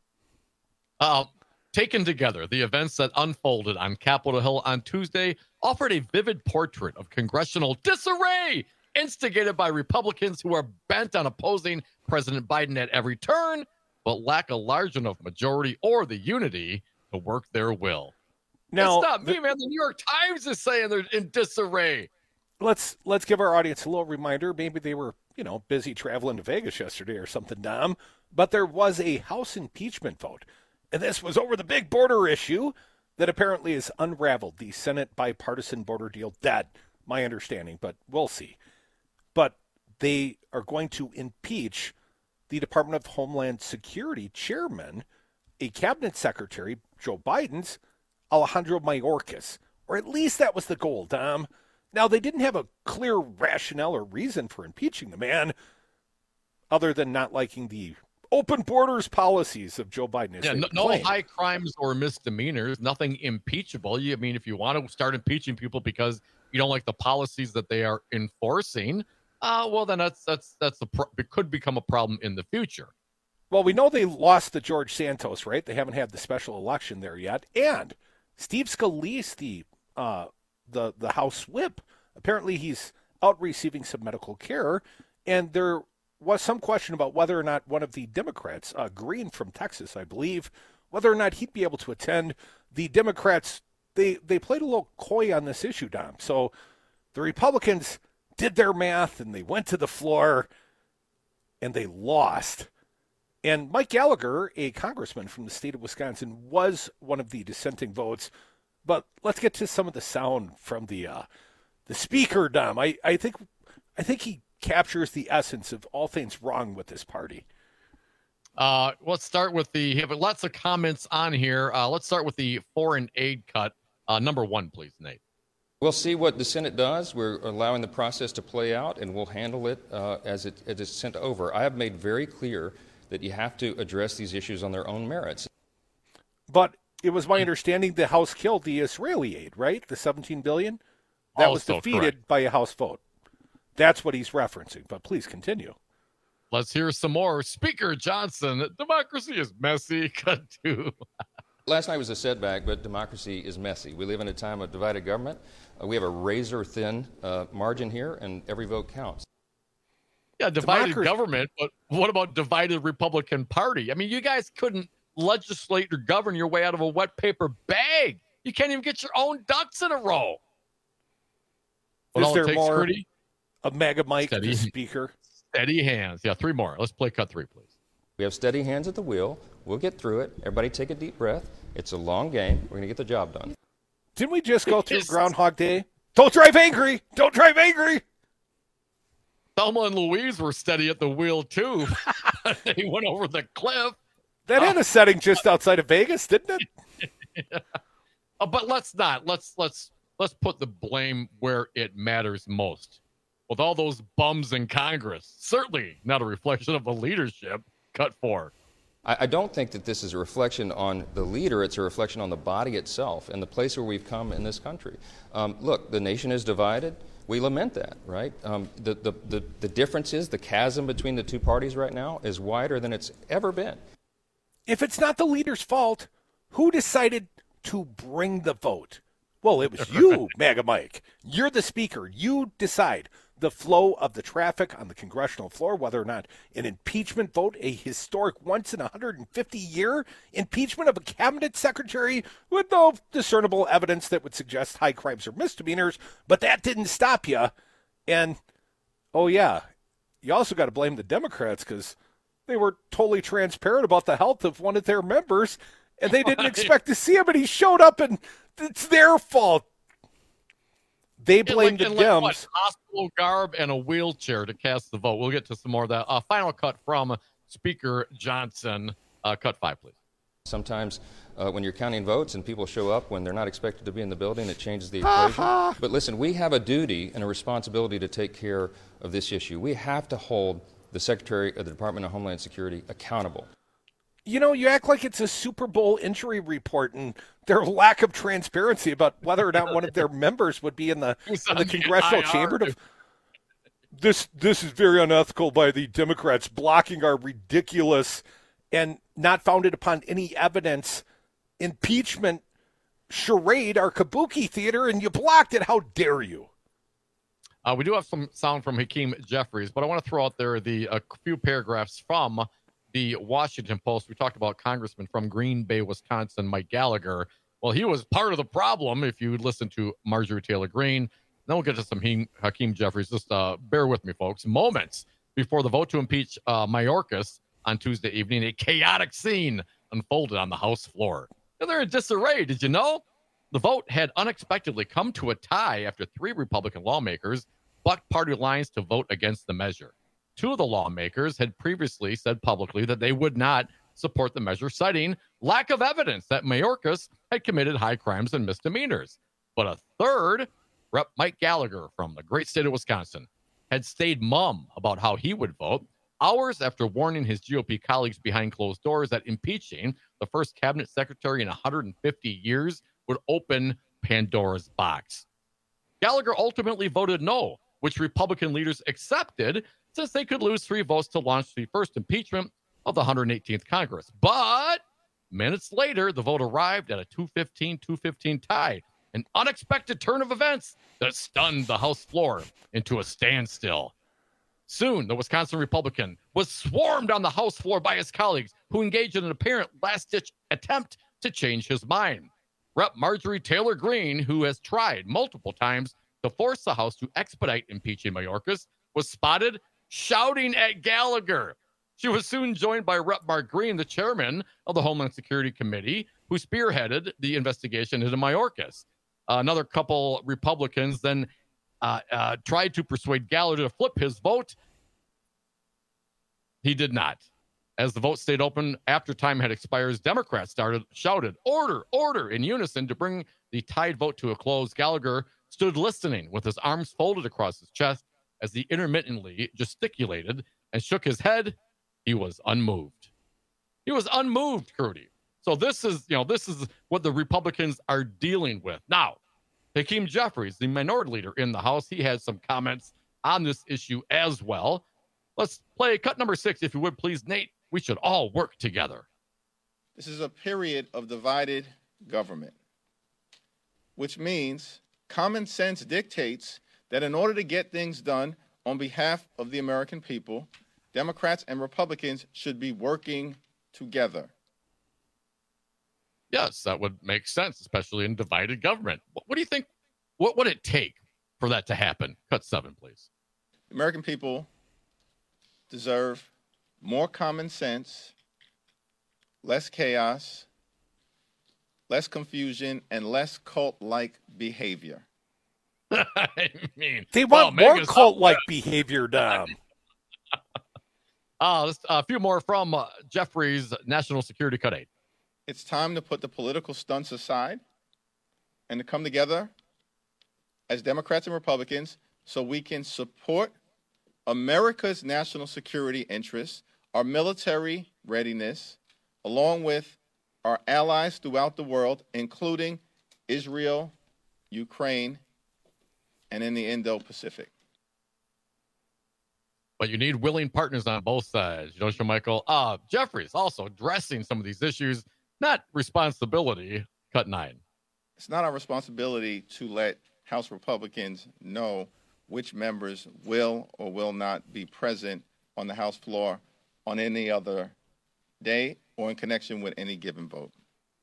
Uh, taken together, the events that unfolded on Capitol Hill on Tuesday offered a vivid portrait of congressional disarray, instigated by Republicans who are bent on opposing President Biden at every turn, but lack a large enough majority or the unity to work their will. Now, it's not me, the- man. The New York Times is saying they're in disarray. Let's let's give our audience a little reminder. Maybe they were, you know, busy traveling to Vegas yesterday or something, Dom. But there was a House impeachment vote. And this was over the big border issue that apparently has unraveled the Senate bipartisan border deal. That, my understanding, but we'll see. But they are going to impeach the Department of Homeland Security chairman, a cabinet secretary, Joe Biden's, Alejandro Mayorkas. Or at least that was the goal, Dom. Now, they didn't have a clear rationale or reason for impeaching the man other than not liking the open borders policies of Joe Biden. as Yeah, they no, no claim. high crimes or misdemeanors, nothing impeachable. You, I mean, if you want to start impeaching people because you don't like the policies that they are enforcing, uh, well, then that's that's that's a pro- it could become a problem in the future. Well, we know they lost to George Santos, right? They haven't had the special election there yet. And Steve Scalise, the uh, the the House whip, apparently he's out receiving some medical care, and there was some question about whether or not one of the Democrats, uh, Green from Texas, I believe, whether or not he'd be able to attend. The Democrats, they they played a little coy on this issue, Dom. So the Republicans did their math and they went to the floor and they lost. And Mike Gallagher, a congressman from the state of Wisconsin, was one of the dissenting votes. But let's get to some of the sound from the uh, the speaker, Dom. I, I think I think he captures the essence of all things wrong with this party. Uh, let's start with the. Have lots of comments on here. Uh, let's start with the foreign aid cut. Uh, number one, please, Nate. We'll see what the Senate does. We're allowing the process to play out, and we'll handle it uh, as it as it's sent over. I have made very clear that you have to address these issues on their own merits. But it was my understanding the House killed the Israeli aid, right? The seventeen billion dollars? That was Also defeated correct. by a House vote. That's what he's referencing, but please continue. Let's hear some more. Speaker Johnson, democracy is messy. Cut two. Last night was a setback, but democracy is messy. We live in a time of divided government. Uh, we have a razor-thin uh, margin here, and every vote counts. Yeah, divided Democracy- government, but what about divided Republican Party? I mean, you guys couldn't legislate or govern your way out of a wet paper bag. You can't even get your own ducks in a row. What Is all it there takes, more Crudy? of Mega Mike, Steady. the speaker? Steady hands. Yeah, three more. Let's play cut three, please. We have steady hands at the wheel. We'll get through it. Everybody take a deep breath. It's a long game. We're going to get the job done. Didn't we just go through It's- Groundhog Day? Don't drive angry! Don't drive angry! Thelma and Louise were steady at the wheel, too. They went over the cliff. That had a setting just outside of Vegas, didn't it? Uh, but let's not. Let's let's let's put the blame where it matters most. With all those bums in Congress, certainly not a reflection of the leadership. Cut four. I, I don't think that this is a reflection on the leader. It's a reflection on the body itself and the place where we've come in this country. Um, look, the nation is divided. We lament that, right? Um, the, the, the, the difference is the chasm between the two parties right now is wider than it's ever been. If it's not the leader's fault, who decided to bring the vote? Well, it was you, MAGA Mike. You're the speaker. You decide the flow of the traffic on the congressional floor, whether or not an impeachment vote, a historic once in one hundred fifty year impeachment of a cabinet secretary with no discernible evidence that would suggest high crimes or misdemeanors, but that didn't stop you. And, oh yeah, you also got to blame the Democrats because they were totally transparent about the health of one of their members, and they didn't expect to see him, and he showed up, and it's their fault. They blame like, the like Dems. What, hospital garb and a wheelchair to cast the vote. We'll get to some more of that. Uh, final cut from Speaker Johnson. Uh, cut five, please. Sometimes uh, when you're counting votes and people show up when they're not expected to be in the building, it changes the equation. But listen, we have a duty and a responsibility to take care of this issue. We have to hold the Secretary of the Department of Homeland Security accountable. You know, you act like it's a Super Bowl injury report and their lack of transparency about whether or not one of their members would be in the, in the congressional chamber. To, this this is very unethical by the Democrats blocking our ridiculous and not founded upon any evidence impeachment charade, our kabuki theater, and you blocked it. How dare you? Uh, we do have some sound from Hakeem Jeffries, but I want to throw out there the a few paragraphs from the Washington Post. We talked about Congressman from Green Bay, Wisconsin, Mike Gallagher. Well, he was part of the problem if you listen to Marjorie Taylor Greene. Then we'll get to some he- Hakeem Jeffries. Just uh, bear with me, folks. Moments before the vote to impeach uh, Mayorkas on Tuesday evening, a chaotic scene unfolded on the House floor. And they're in disarray. Did you know? The vote had unexpectedly come to a tie after three Republican lawmakers bucked party lines to vote against the measure. Two of the lawmakers had previously said publicly that they would not support the measure, citing lack of evidence that Mayorkas had committed high crimes and misdemeanors. But a third, Representative Mike Gallagher from the great state of Wisconsin, had stayed mum about how he would vote hours after warning his G O P colleagues behind closed doors that impeaching the first cabinet secretary in one hundred fifty years would open Pandora's box. Gallagher ultimately voted no, which Republican leaders accepted since they could lose three votes to launch the first impeachment of the one hundred eighteenth Congress. But minutes later, the vote arrived at a two fifteen two fifteen tie, an unexpected turn of events that stunned the House floor into a standstill. Soon, the Wisconsin Republican was swarmed on the House floor by his colleagues who engaged in an apparent last-ditch attempt to change his mind. Representative Marjorie Taylor Greene, who has tried multiple times to force the House to expedite impeaching Mayorkas, was spotted shouting at Gallagher. She was soon joined by Representative Mark Green, the chairman of the Homeland Security Committee, who spearheaded the investigation into Mayorkas. Uh, another couple Republicans then uh, uh, tried to persuade Gallagher to flip his vote. He did not. As the vote stayed open after time had expired, Democrats started shouted, "Order, order," in unison to bring the tied vote to a close. Gallagher stood listening with his arms folded across his chest as he intermittently gesticulated and shook his head. He was unmoved. He was unmoved, Crudy. So this is, you know, this is what the Republicans are dealing with. Now, Hakeem Jeffries, the minority leader in the House, he has some comments on this issue as well. Let's play cut number six, if you would, please, Nate. We should all work together. This is a period of divided government, which means common sense dictates that in order to get things done on behalf of the American people, Democrats and Republicans should be working together. Yes, that would make sense, especially in divided government. What, what do you think? What would it take for that to happen? Cut seven, please. The American people deserve more common sense, less chaos, less confusion, and less cult-like behavior. I mean, they want well, more cult-like behavior, Dom. Uh, a few more from uh, Jeffries, National Security Cut eight. It's time to put the political stunts aside and to come together as Democrats and Republicans so we can support America's national security interests, our military readiness, along with our allies throughout the world, including Israel, Ukraine, and in the Indo-Pacific. But you need willing partners on both sides. You know, Michael. Uh, Jeffries also addressing some of these issues, not responsibility. Cut nine. It's not our responsibility to let House Republicans know which members will or will not be present on the House floor on any other day or in connection with any given vote.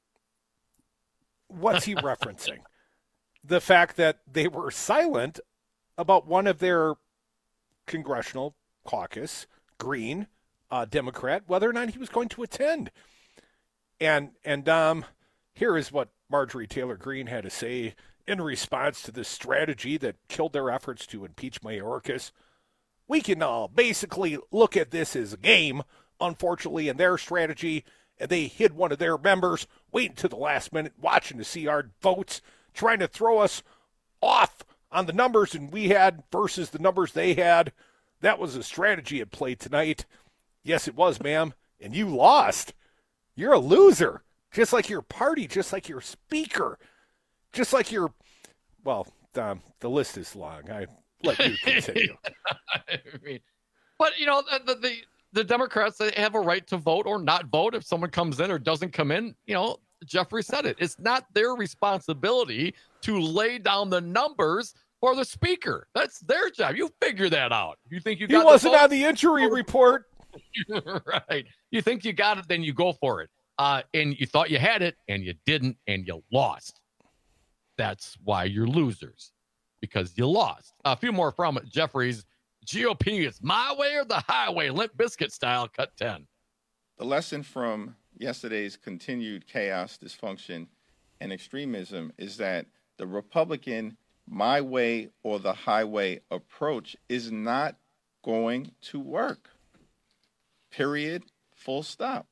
What's he referencing? The fact that they were silent about one of their congressional caucus, Green, uh, Democrat, whether or not he was going to attend. And, and um, here is what Marjorie Taylor Greene had to say in response to this strategy that killed their efforts to impeach Mayorkas. We can all basically look at this as a game, unfortunately, in their strategy, and they hid one of their members, waiting to the last minute, watching to see our votes, trying to throw us off on the numbers and we had versus the numbers they had. That was a strategy at play tonight. Yes, it was, ma'am. And you lost. You're a loser. Just like your party, just like your speaker, just like your, well, um, the list is long. I let you continue. I mean, but, you know, the, the, the Democrats, they have a right to vote or not vote if someone comes in or doesn't come in. You know, Jeffrey said it. It's not their responsibility to lay down the numbers for the speaker. That's their job. You figure that out. You think you got He wasn't on the injury report. Right. You think you got it, then you go for it. Uh, and you thought you had it, and you didn't, and you lost. That's why you're losers, because you lost. A few more from Jeffries. G O P is my way or the highway, Limp Bizkit style, cut ten. The lesson from yesterday's continued chaos, dysfunction, and extremism is that the Republican my way or the highway approach is not going to work. Period. Full stop.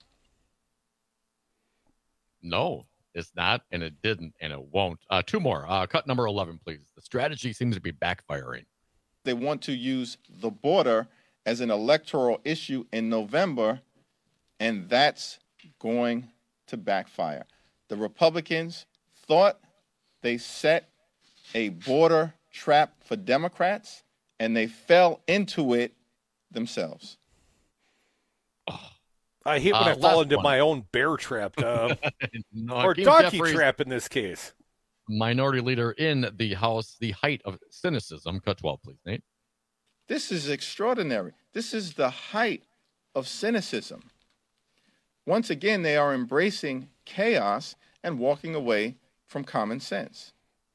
No, it's not, and it didn't, and it won't. Uh, two more. Uh, cut number eleven, please. The strategy seems to be backfiring. They want to use the border as an electoral issue in November, and that's going to backfire. The Republicans thought they set a border trap for Democrats, and they fell into it themselves. Oh. I hate when uh, I fall into one. my own bear trap, uh, no, or donkey Jeffries, trap in this case. Minority leader in the House, the height of cynicism. Cut twelve, please, Nate. This is extraordinary. This is the height of cynicism. Once again, they are embracing chaos and walking away from common sense.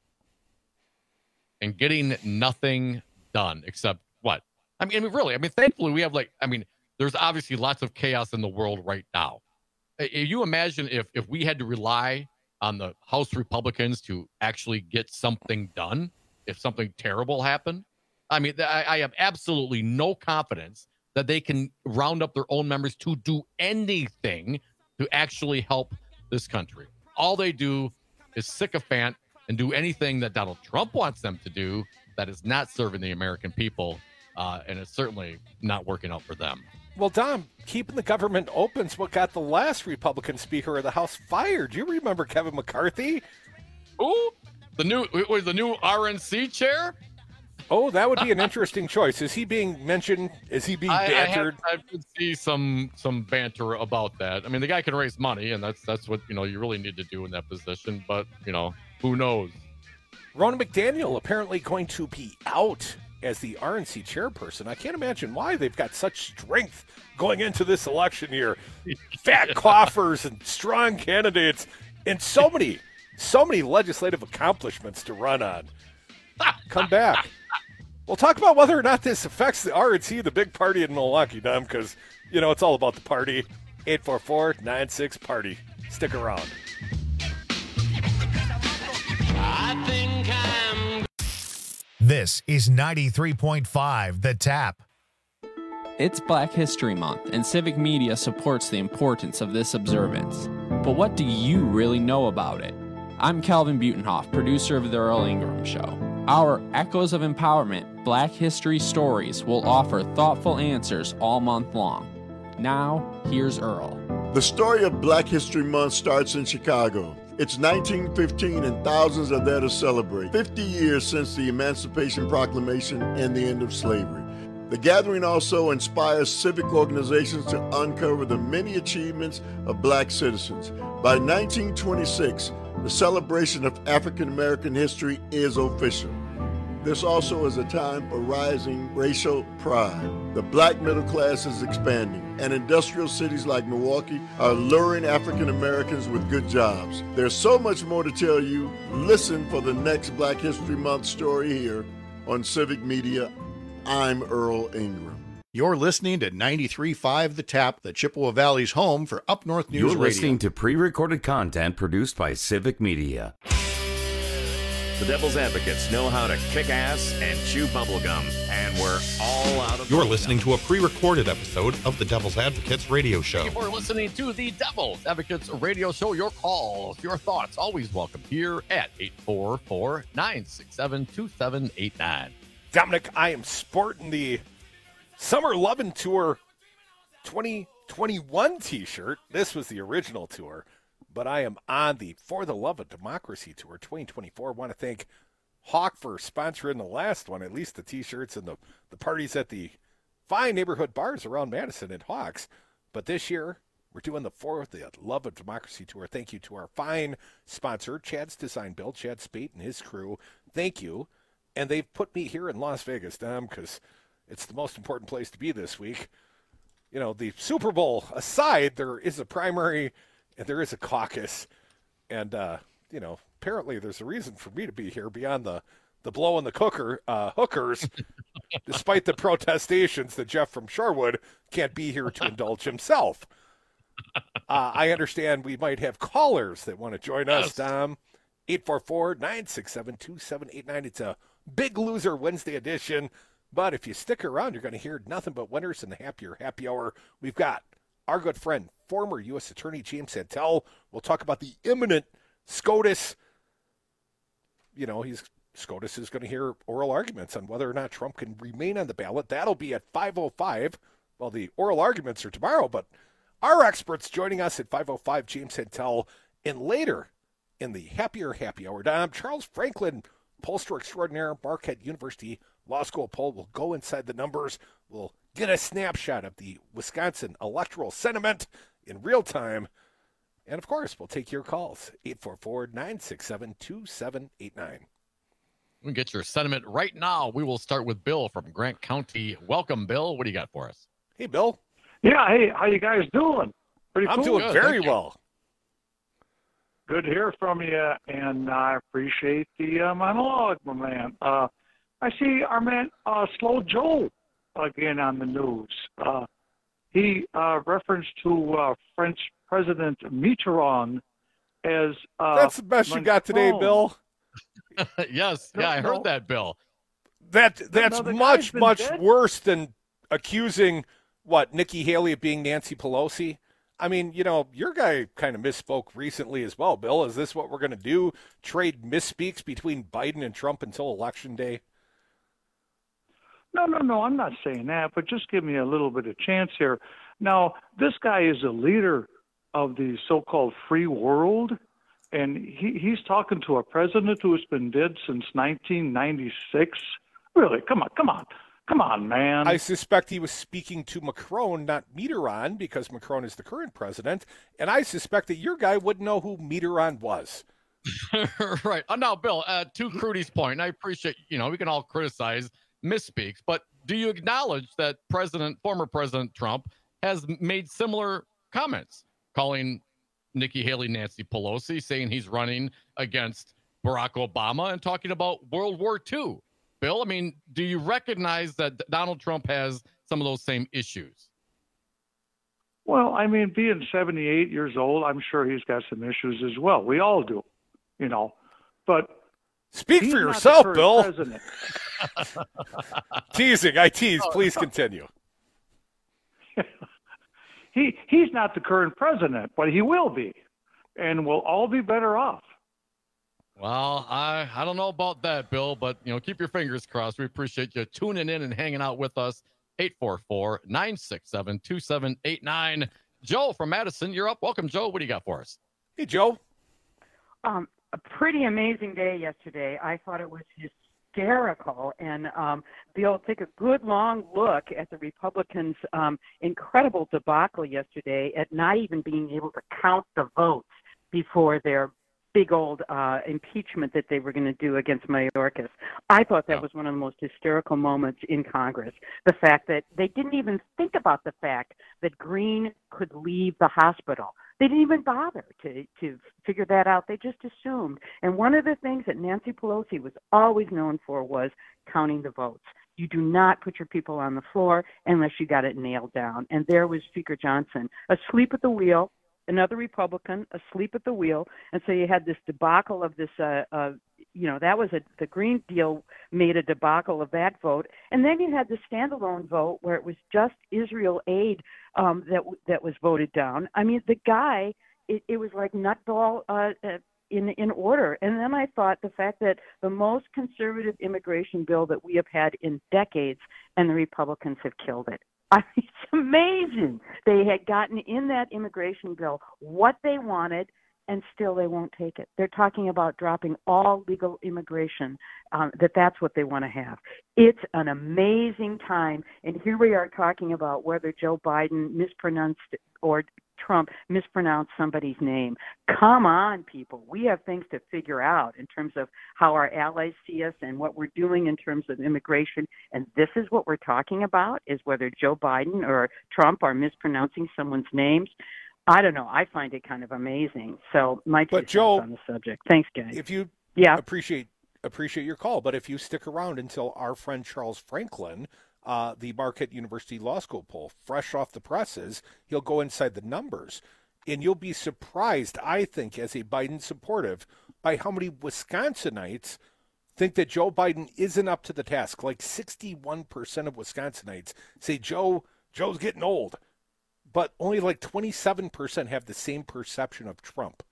And getting nothing done except what? I mean, I mean, really, I mean, thankfully we have like, I mean, there's obviously lots of chaos in the world right now. You imagine if if we had to rely on the House Republicans to actually get something done, if something terrible happened. I mean, I, I have absolutely no confidence that they can round up their own members to do anything to actually help this country. All they do is sycophant and do anything that Donald Trump wants them to do that is not serving the American people, uh, and it's certainly not working out for them. Well, Dom, keeping the government open is what got the last Republican Speaker of the House fired. Do you remember Kevin McCarthy? Ooh, the new was the new R N C chair. Oh, that would be an interesting choice. Is he being mentioned? Is he being bantered? I, I, have, I did see some some banter about that. I mean, the guy can raise money, and that's that's what you know you really need to do in that position. But you know, who knows? Ronna McDaniel apparently going to be out as the R N C chairperson. I can't imagine why. They've got such strength going into this election year. Fat coffers and strong candidates and so many, so many legislative accomplishments to run on. Come back. We'll talk about whether or not this affects the R N C, the big party in Milwaukee, Dom, because, you know, it's all about the party. eight four four, nine six, party. Stick around. I think I'm... This is ninety-three point five The Tap. It's Black History Month, and Civic Media supports the importance of this observance. But what do you really know about it? I'm Calvin Butenhoff, producer of The Earl Ingram Show. Our Echoes of Empowerment Black History Stories will offer thoughtful answers all month long. Now, here's Earl. The story of Black History Month starts in Chicago. It's nineteen fifteen and thousands are there to celebrate. fifty years since the Emancipation Proclamation and the end of slavery. The gathering also inspires civic organizations to uncover the many achievements of black citizens. By nineteen twenty-six, the celebration of African American history is official. This also is a time for rising racial pride. The black middle class is expanding, and industrial cities like Milwaukee are luring African Americans with good jobs. There's so much more to tell you. Listen for the next Black History Month story here on Civic Media. I'm Earl Ingram. You're listening to ninety-three point five The Tap, the Chippewa Valley's home for Up North News You're Radio. listening to pre-recorded content produced by Civic Media. The Devil's Advocates know how to kick ass and chew bubblegum, and we're all out of You're bubblegum. listening to a pre-recorded episode of the Devil's Advocates radio show. Thank you for listening to the Devil's Advocates radio show. Your calls, your thoughts, always welcome here at eight four four, nine six seven, two seven eight nine. Dominic, I am sporting the Summer Lovin' Tour twenty twenty-one t-shirt. This was the original tour, but I am on the For the Love of Democracy Tour twenty twenty-four. I want to thank Hawk for sponsoring the last one, at least the t-shirts and the, the parties at the fine neighborhood bars around Madison and Hawks. But this year, we're doing the For the Love of Democracy Tour. Thank you to our fine sponsor, Chad's Design Build, Chad Spate and his crew. Thank you. And they've put me here in Las Vegas, Dom, because it's the most important place to be this week. You know, the Super Bowl aside, there is a primary and there is a caucus. And, uh, you know, apparently there's a reason for me to be here beyond the, the blow in the cooker, uh, hookers, despite the protestations that Jeff from Shorewood can't be here to indulge himself. Uh, I understand we might have callers that want to join us, Yes. Dom. eight four four, nine six seven, two seven eight nine. It's a Big Loser Wednesday edition. But if you stick around, you're going to hear nothing but winners in the Happier Happy Hour. We've got our good friend, former U S Attorney James Santel. We'll talk about the imminent SCOTUS. You know, he's SCOTUS is going to hear oral arguments on whether or not Trump can remain on the ballot. That'll be at five oh five. Well, the oral arguments are tomorrow, but our experts joining us at five oh five, James Santel. And later in the Happier Happy Hour, Dom, Charles Franklin, pollster extraordinaire, Marquette University Law School poll. We'll go inside the numbers. We'll get a snapshot of the Wisconsin electoral sentiment in real time. And, of course, we'll take your calls, eight four four, nine six seven, two seven eight nine. We can get your sentiment right now. We will start with Bill from Grant County. Welcome, Bill. What do you got for us? Hey, Bill. Yeah, hey, how you guys doing? Pretty I'm cool. doing Good, very well. Good to hear from you, and I appreciate the uh, monologue, my man. Uh, I see our man uh, Slow Joe again on the news. Uh, he uh, referenced to uh, French President Mitterrand as uh, That's the best you got today, Bill. Yes, yeah, I heard No. that, Bill. That that's No, the guy's much been much dead. worse than accusing what Nikki Haley of being Nancy Pelosi. I mean, you know, your guy kind of misspoke recently as well, Bill. Is this what we're going to do? Trade misspeaks between Biden and Trump until Election Day? No, no, no, I'm not saying that, but just give me a little bit of chance here. Now, this guy is a leader of the so-called free world, and he, he's talking to a president who has been dead since nineteen ninety-six. Really, come on, come on, come on, man. I suspect he was speaking to Macron, not Mitterrand, because Macron is the current president, and I suspect that your guy wouldn't know who Mitterrand was. Right. Uh, now, Bill, uh, to Crudy's point, and I appreciate, you know, we can all criticize misspeaks, but do you acknowledge that President, former President Trump has made similar comments, calling Nikki Haley Nancy Pelosi, saying he's running against Barack Obama and talking about World War Two? Bill, I mean, do you recognize that Donald Trump has some of those same issues? Well, I mean, being seventy-eight years old, I'm sure he's got some issues as well. We all do, you know. But speak he's for not the yourself, current Bill. president. Teasing, I tease. Please continue. he he's not the current president, but he will be, and we'll all be better off. Well, I, I don't know about that, Bill, but, you know, keep your fingers crossed. We appreciate you tuning in and hanging out with us. eight four four, nine six seven, two seven eight nine. Joe from Madison, you're up. Welcome, Joe. What do you got for us? Hey, Joe. Um, a pretty amazing day yesterday. I thought it was hysterical. And um, Bill, take a good long look at the Republicans' um, incredible debacle yesterday at not even being able to count the votes before their big old uh, impeachment that they were going to do against Mayorkas. I thought that was one of the most hysterical moments in Congress. The fact that they didn't even think about the fact that Green could leave the hospital. They didn't even bother to, to figure that out. They just assumed. And one of the things that Nancy Pelosi was always known for was counting the votes. You do not put your people on the floor unless you got it nailed down. And there was Speaker Johnson, asleep at the wheel, another Republican asleep at the wheel. And so you had this debacle of this, uh, uh, you know, that was a, the Green Deal made a debacle of that vote. And then you had the standalone vote where it was just Israel aid um, that that was voted down. I mean, the guy, it, it was like nutball uh, uh, in, in order. And then I thought the fact that the most conservative immigration bill that we have had in decades, and the Republicans have killed it. I mean, it's amazing. They had gotten in that immigration bill what they wanted, and still they won't take it. They're talking about dropping all legal immigration, um, that that's what they want to have. It's an amazing time, and here we are talking about whether Joe Biden mispronounced or Trump mispronounced somebody's name. Come on, people. We have things to figure out in terms of how our allies see us and what we're doing in terms of immigration. And this is what we're talking about, is whether Joe Biden or Trump are mispronouncing someone's names. I don't know. I find it kind of amazing. So my two cents on the subject. Thanks, guys. If you yeah. appreciate appreciate your call, but if you stick around until our friend Charles Franklin, Uh, the Marquette University Law School poll, fresh off the presses, he'll go inside the numbers. And you'll be surprised, I think, as a Biden supportive, by how many Wisconsinites think that Joe Biden isn't up to the task. Like sixty-one percent of Wisconsinites say Joe Joe's getting old. But only like twenty-seven percent have the same perception of Trump.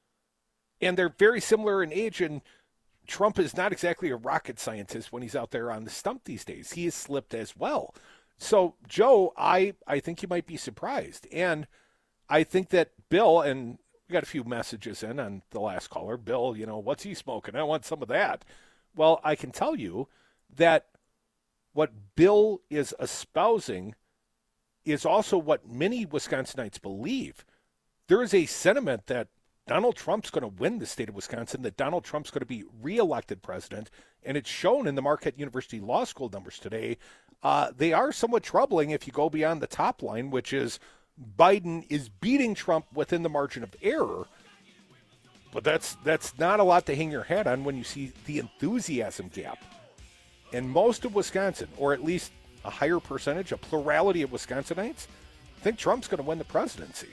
And they're very similar in age, and Trump is not exactly a rocket scientist when he's out there on the stump these days. He has slipped as well. So, Joe, I, I think you might be surprised. And I think that Bill, and we got a few messages in on the last caller, Bill, you know, what's he smoking? I want some of that. Well, I can tell you that what Bill is espousing is also what many Wisconsinites believe. There is a sentiment that Donald Trump's going to win the state of Wisconsin, that Donald Trump's going to be reelected president, and it's shown in the Marquette University Law School numbers today. Uh, they are somewhat troubling if you go beyond the top line, which is Biden is beating Trump within the margin of error. But that's that's not a lot to hang your hat on when you see the enthusiasm gap. And most of Wisconsin, or at least a higher percentage, a plurality of Wisconsinites, think Trump's going to win the presidency.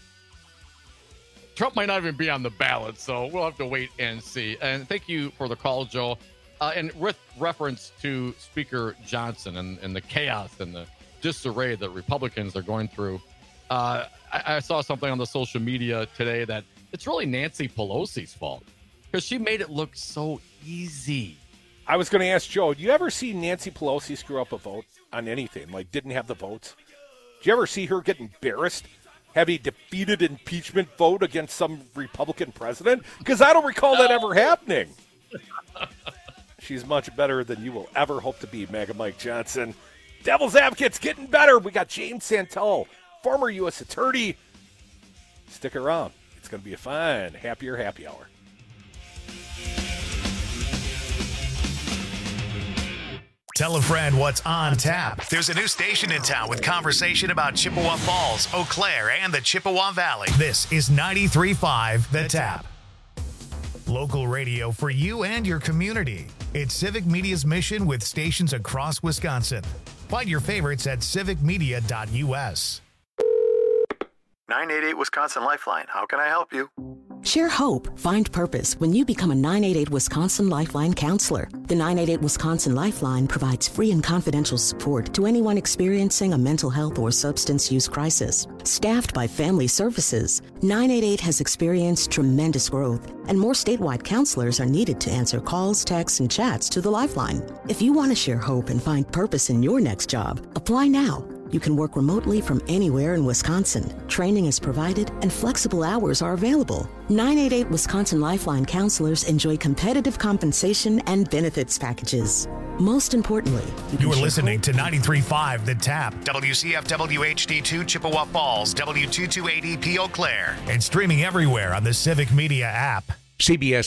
Trump might not even be on the ballot, so we'll have to wait and see. And thank you for the call, Joe. Uh, and with reference to Speaker Johnson and, and the chaos and the disarray that Republicans are going through, uh, I, I saw something on the social media today that it's really Nancy Pelosi's fault because she made it look so easy. I was going to ask Joe, do you ever see Nancy Pelosi screw up a vote on anything, like didn't have the votes? Do you ever see her get embarrassed? Have a defeated impeachment vote against some Republican president? Because I don't recall that ever happening. She's much better than you will ever hope to be, Mega Mike Johnson. Devil's Advocate's getting better. We got James Santel, former U S attorney. Stick around. It's going to be a fun, happier happy hour. Tell a friend what's on tap. There's a new station in town with conversation about Chippewa Falls, Eau Claire, and the Chippewa Valley. This is ninety-three point five The Tap. Local radio for you and your community. It's Civic Media's mission with stations across Wisconsin. Find your favorites at civic media dot u s. nine eight eight Wisconsin Lifeline. How can I help you? Share hope, find purpose when you become a nine eight eight Wisconsin Lifeline counselor. The nine eight eight Wisconsin Lifeline provides free and confidential support to anyone experiencing a mental health or substance use crisis. Staffed by Family Services, nine eight eight has experienced tremendous growth, and more statewide counselors are needed to answer calls, texts, and chats to the Lifeline. If you want to share hope and find purpose in your next job, apply now. You can work remotely from anywhere in Wisconsin. Training is provided and flexible hours are available. nine eight eight Wisconsin Lifeline counselors enjoy competitive compensation and benefits packages. Most importantly, you, you are listening to ninety-three point five The Tap, W C F W H D two Chippewa Falls, W two two eight E P Eau Claire, and streaming everywhere on the Civic Media app. C B S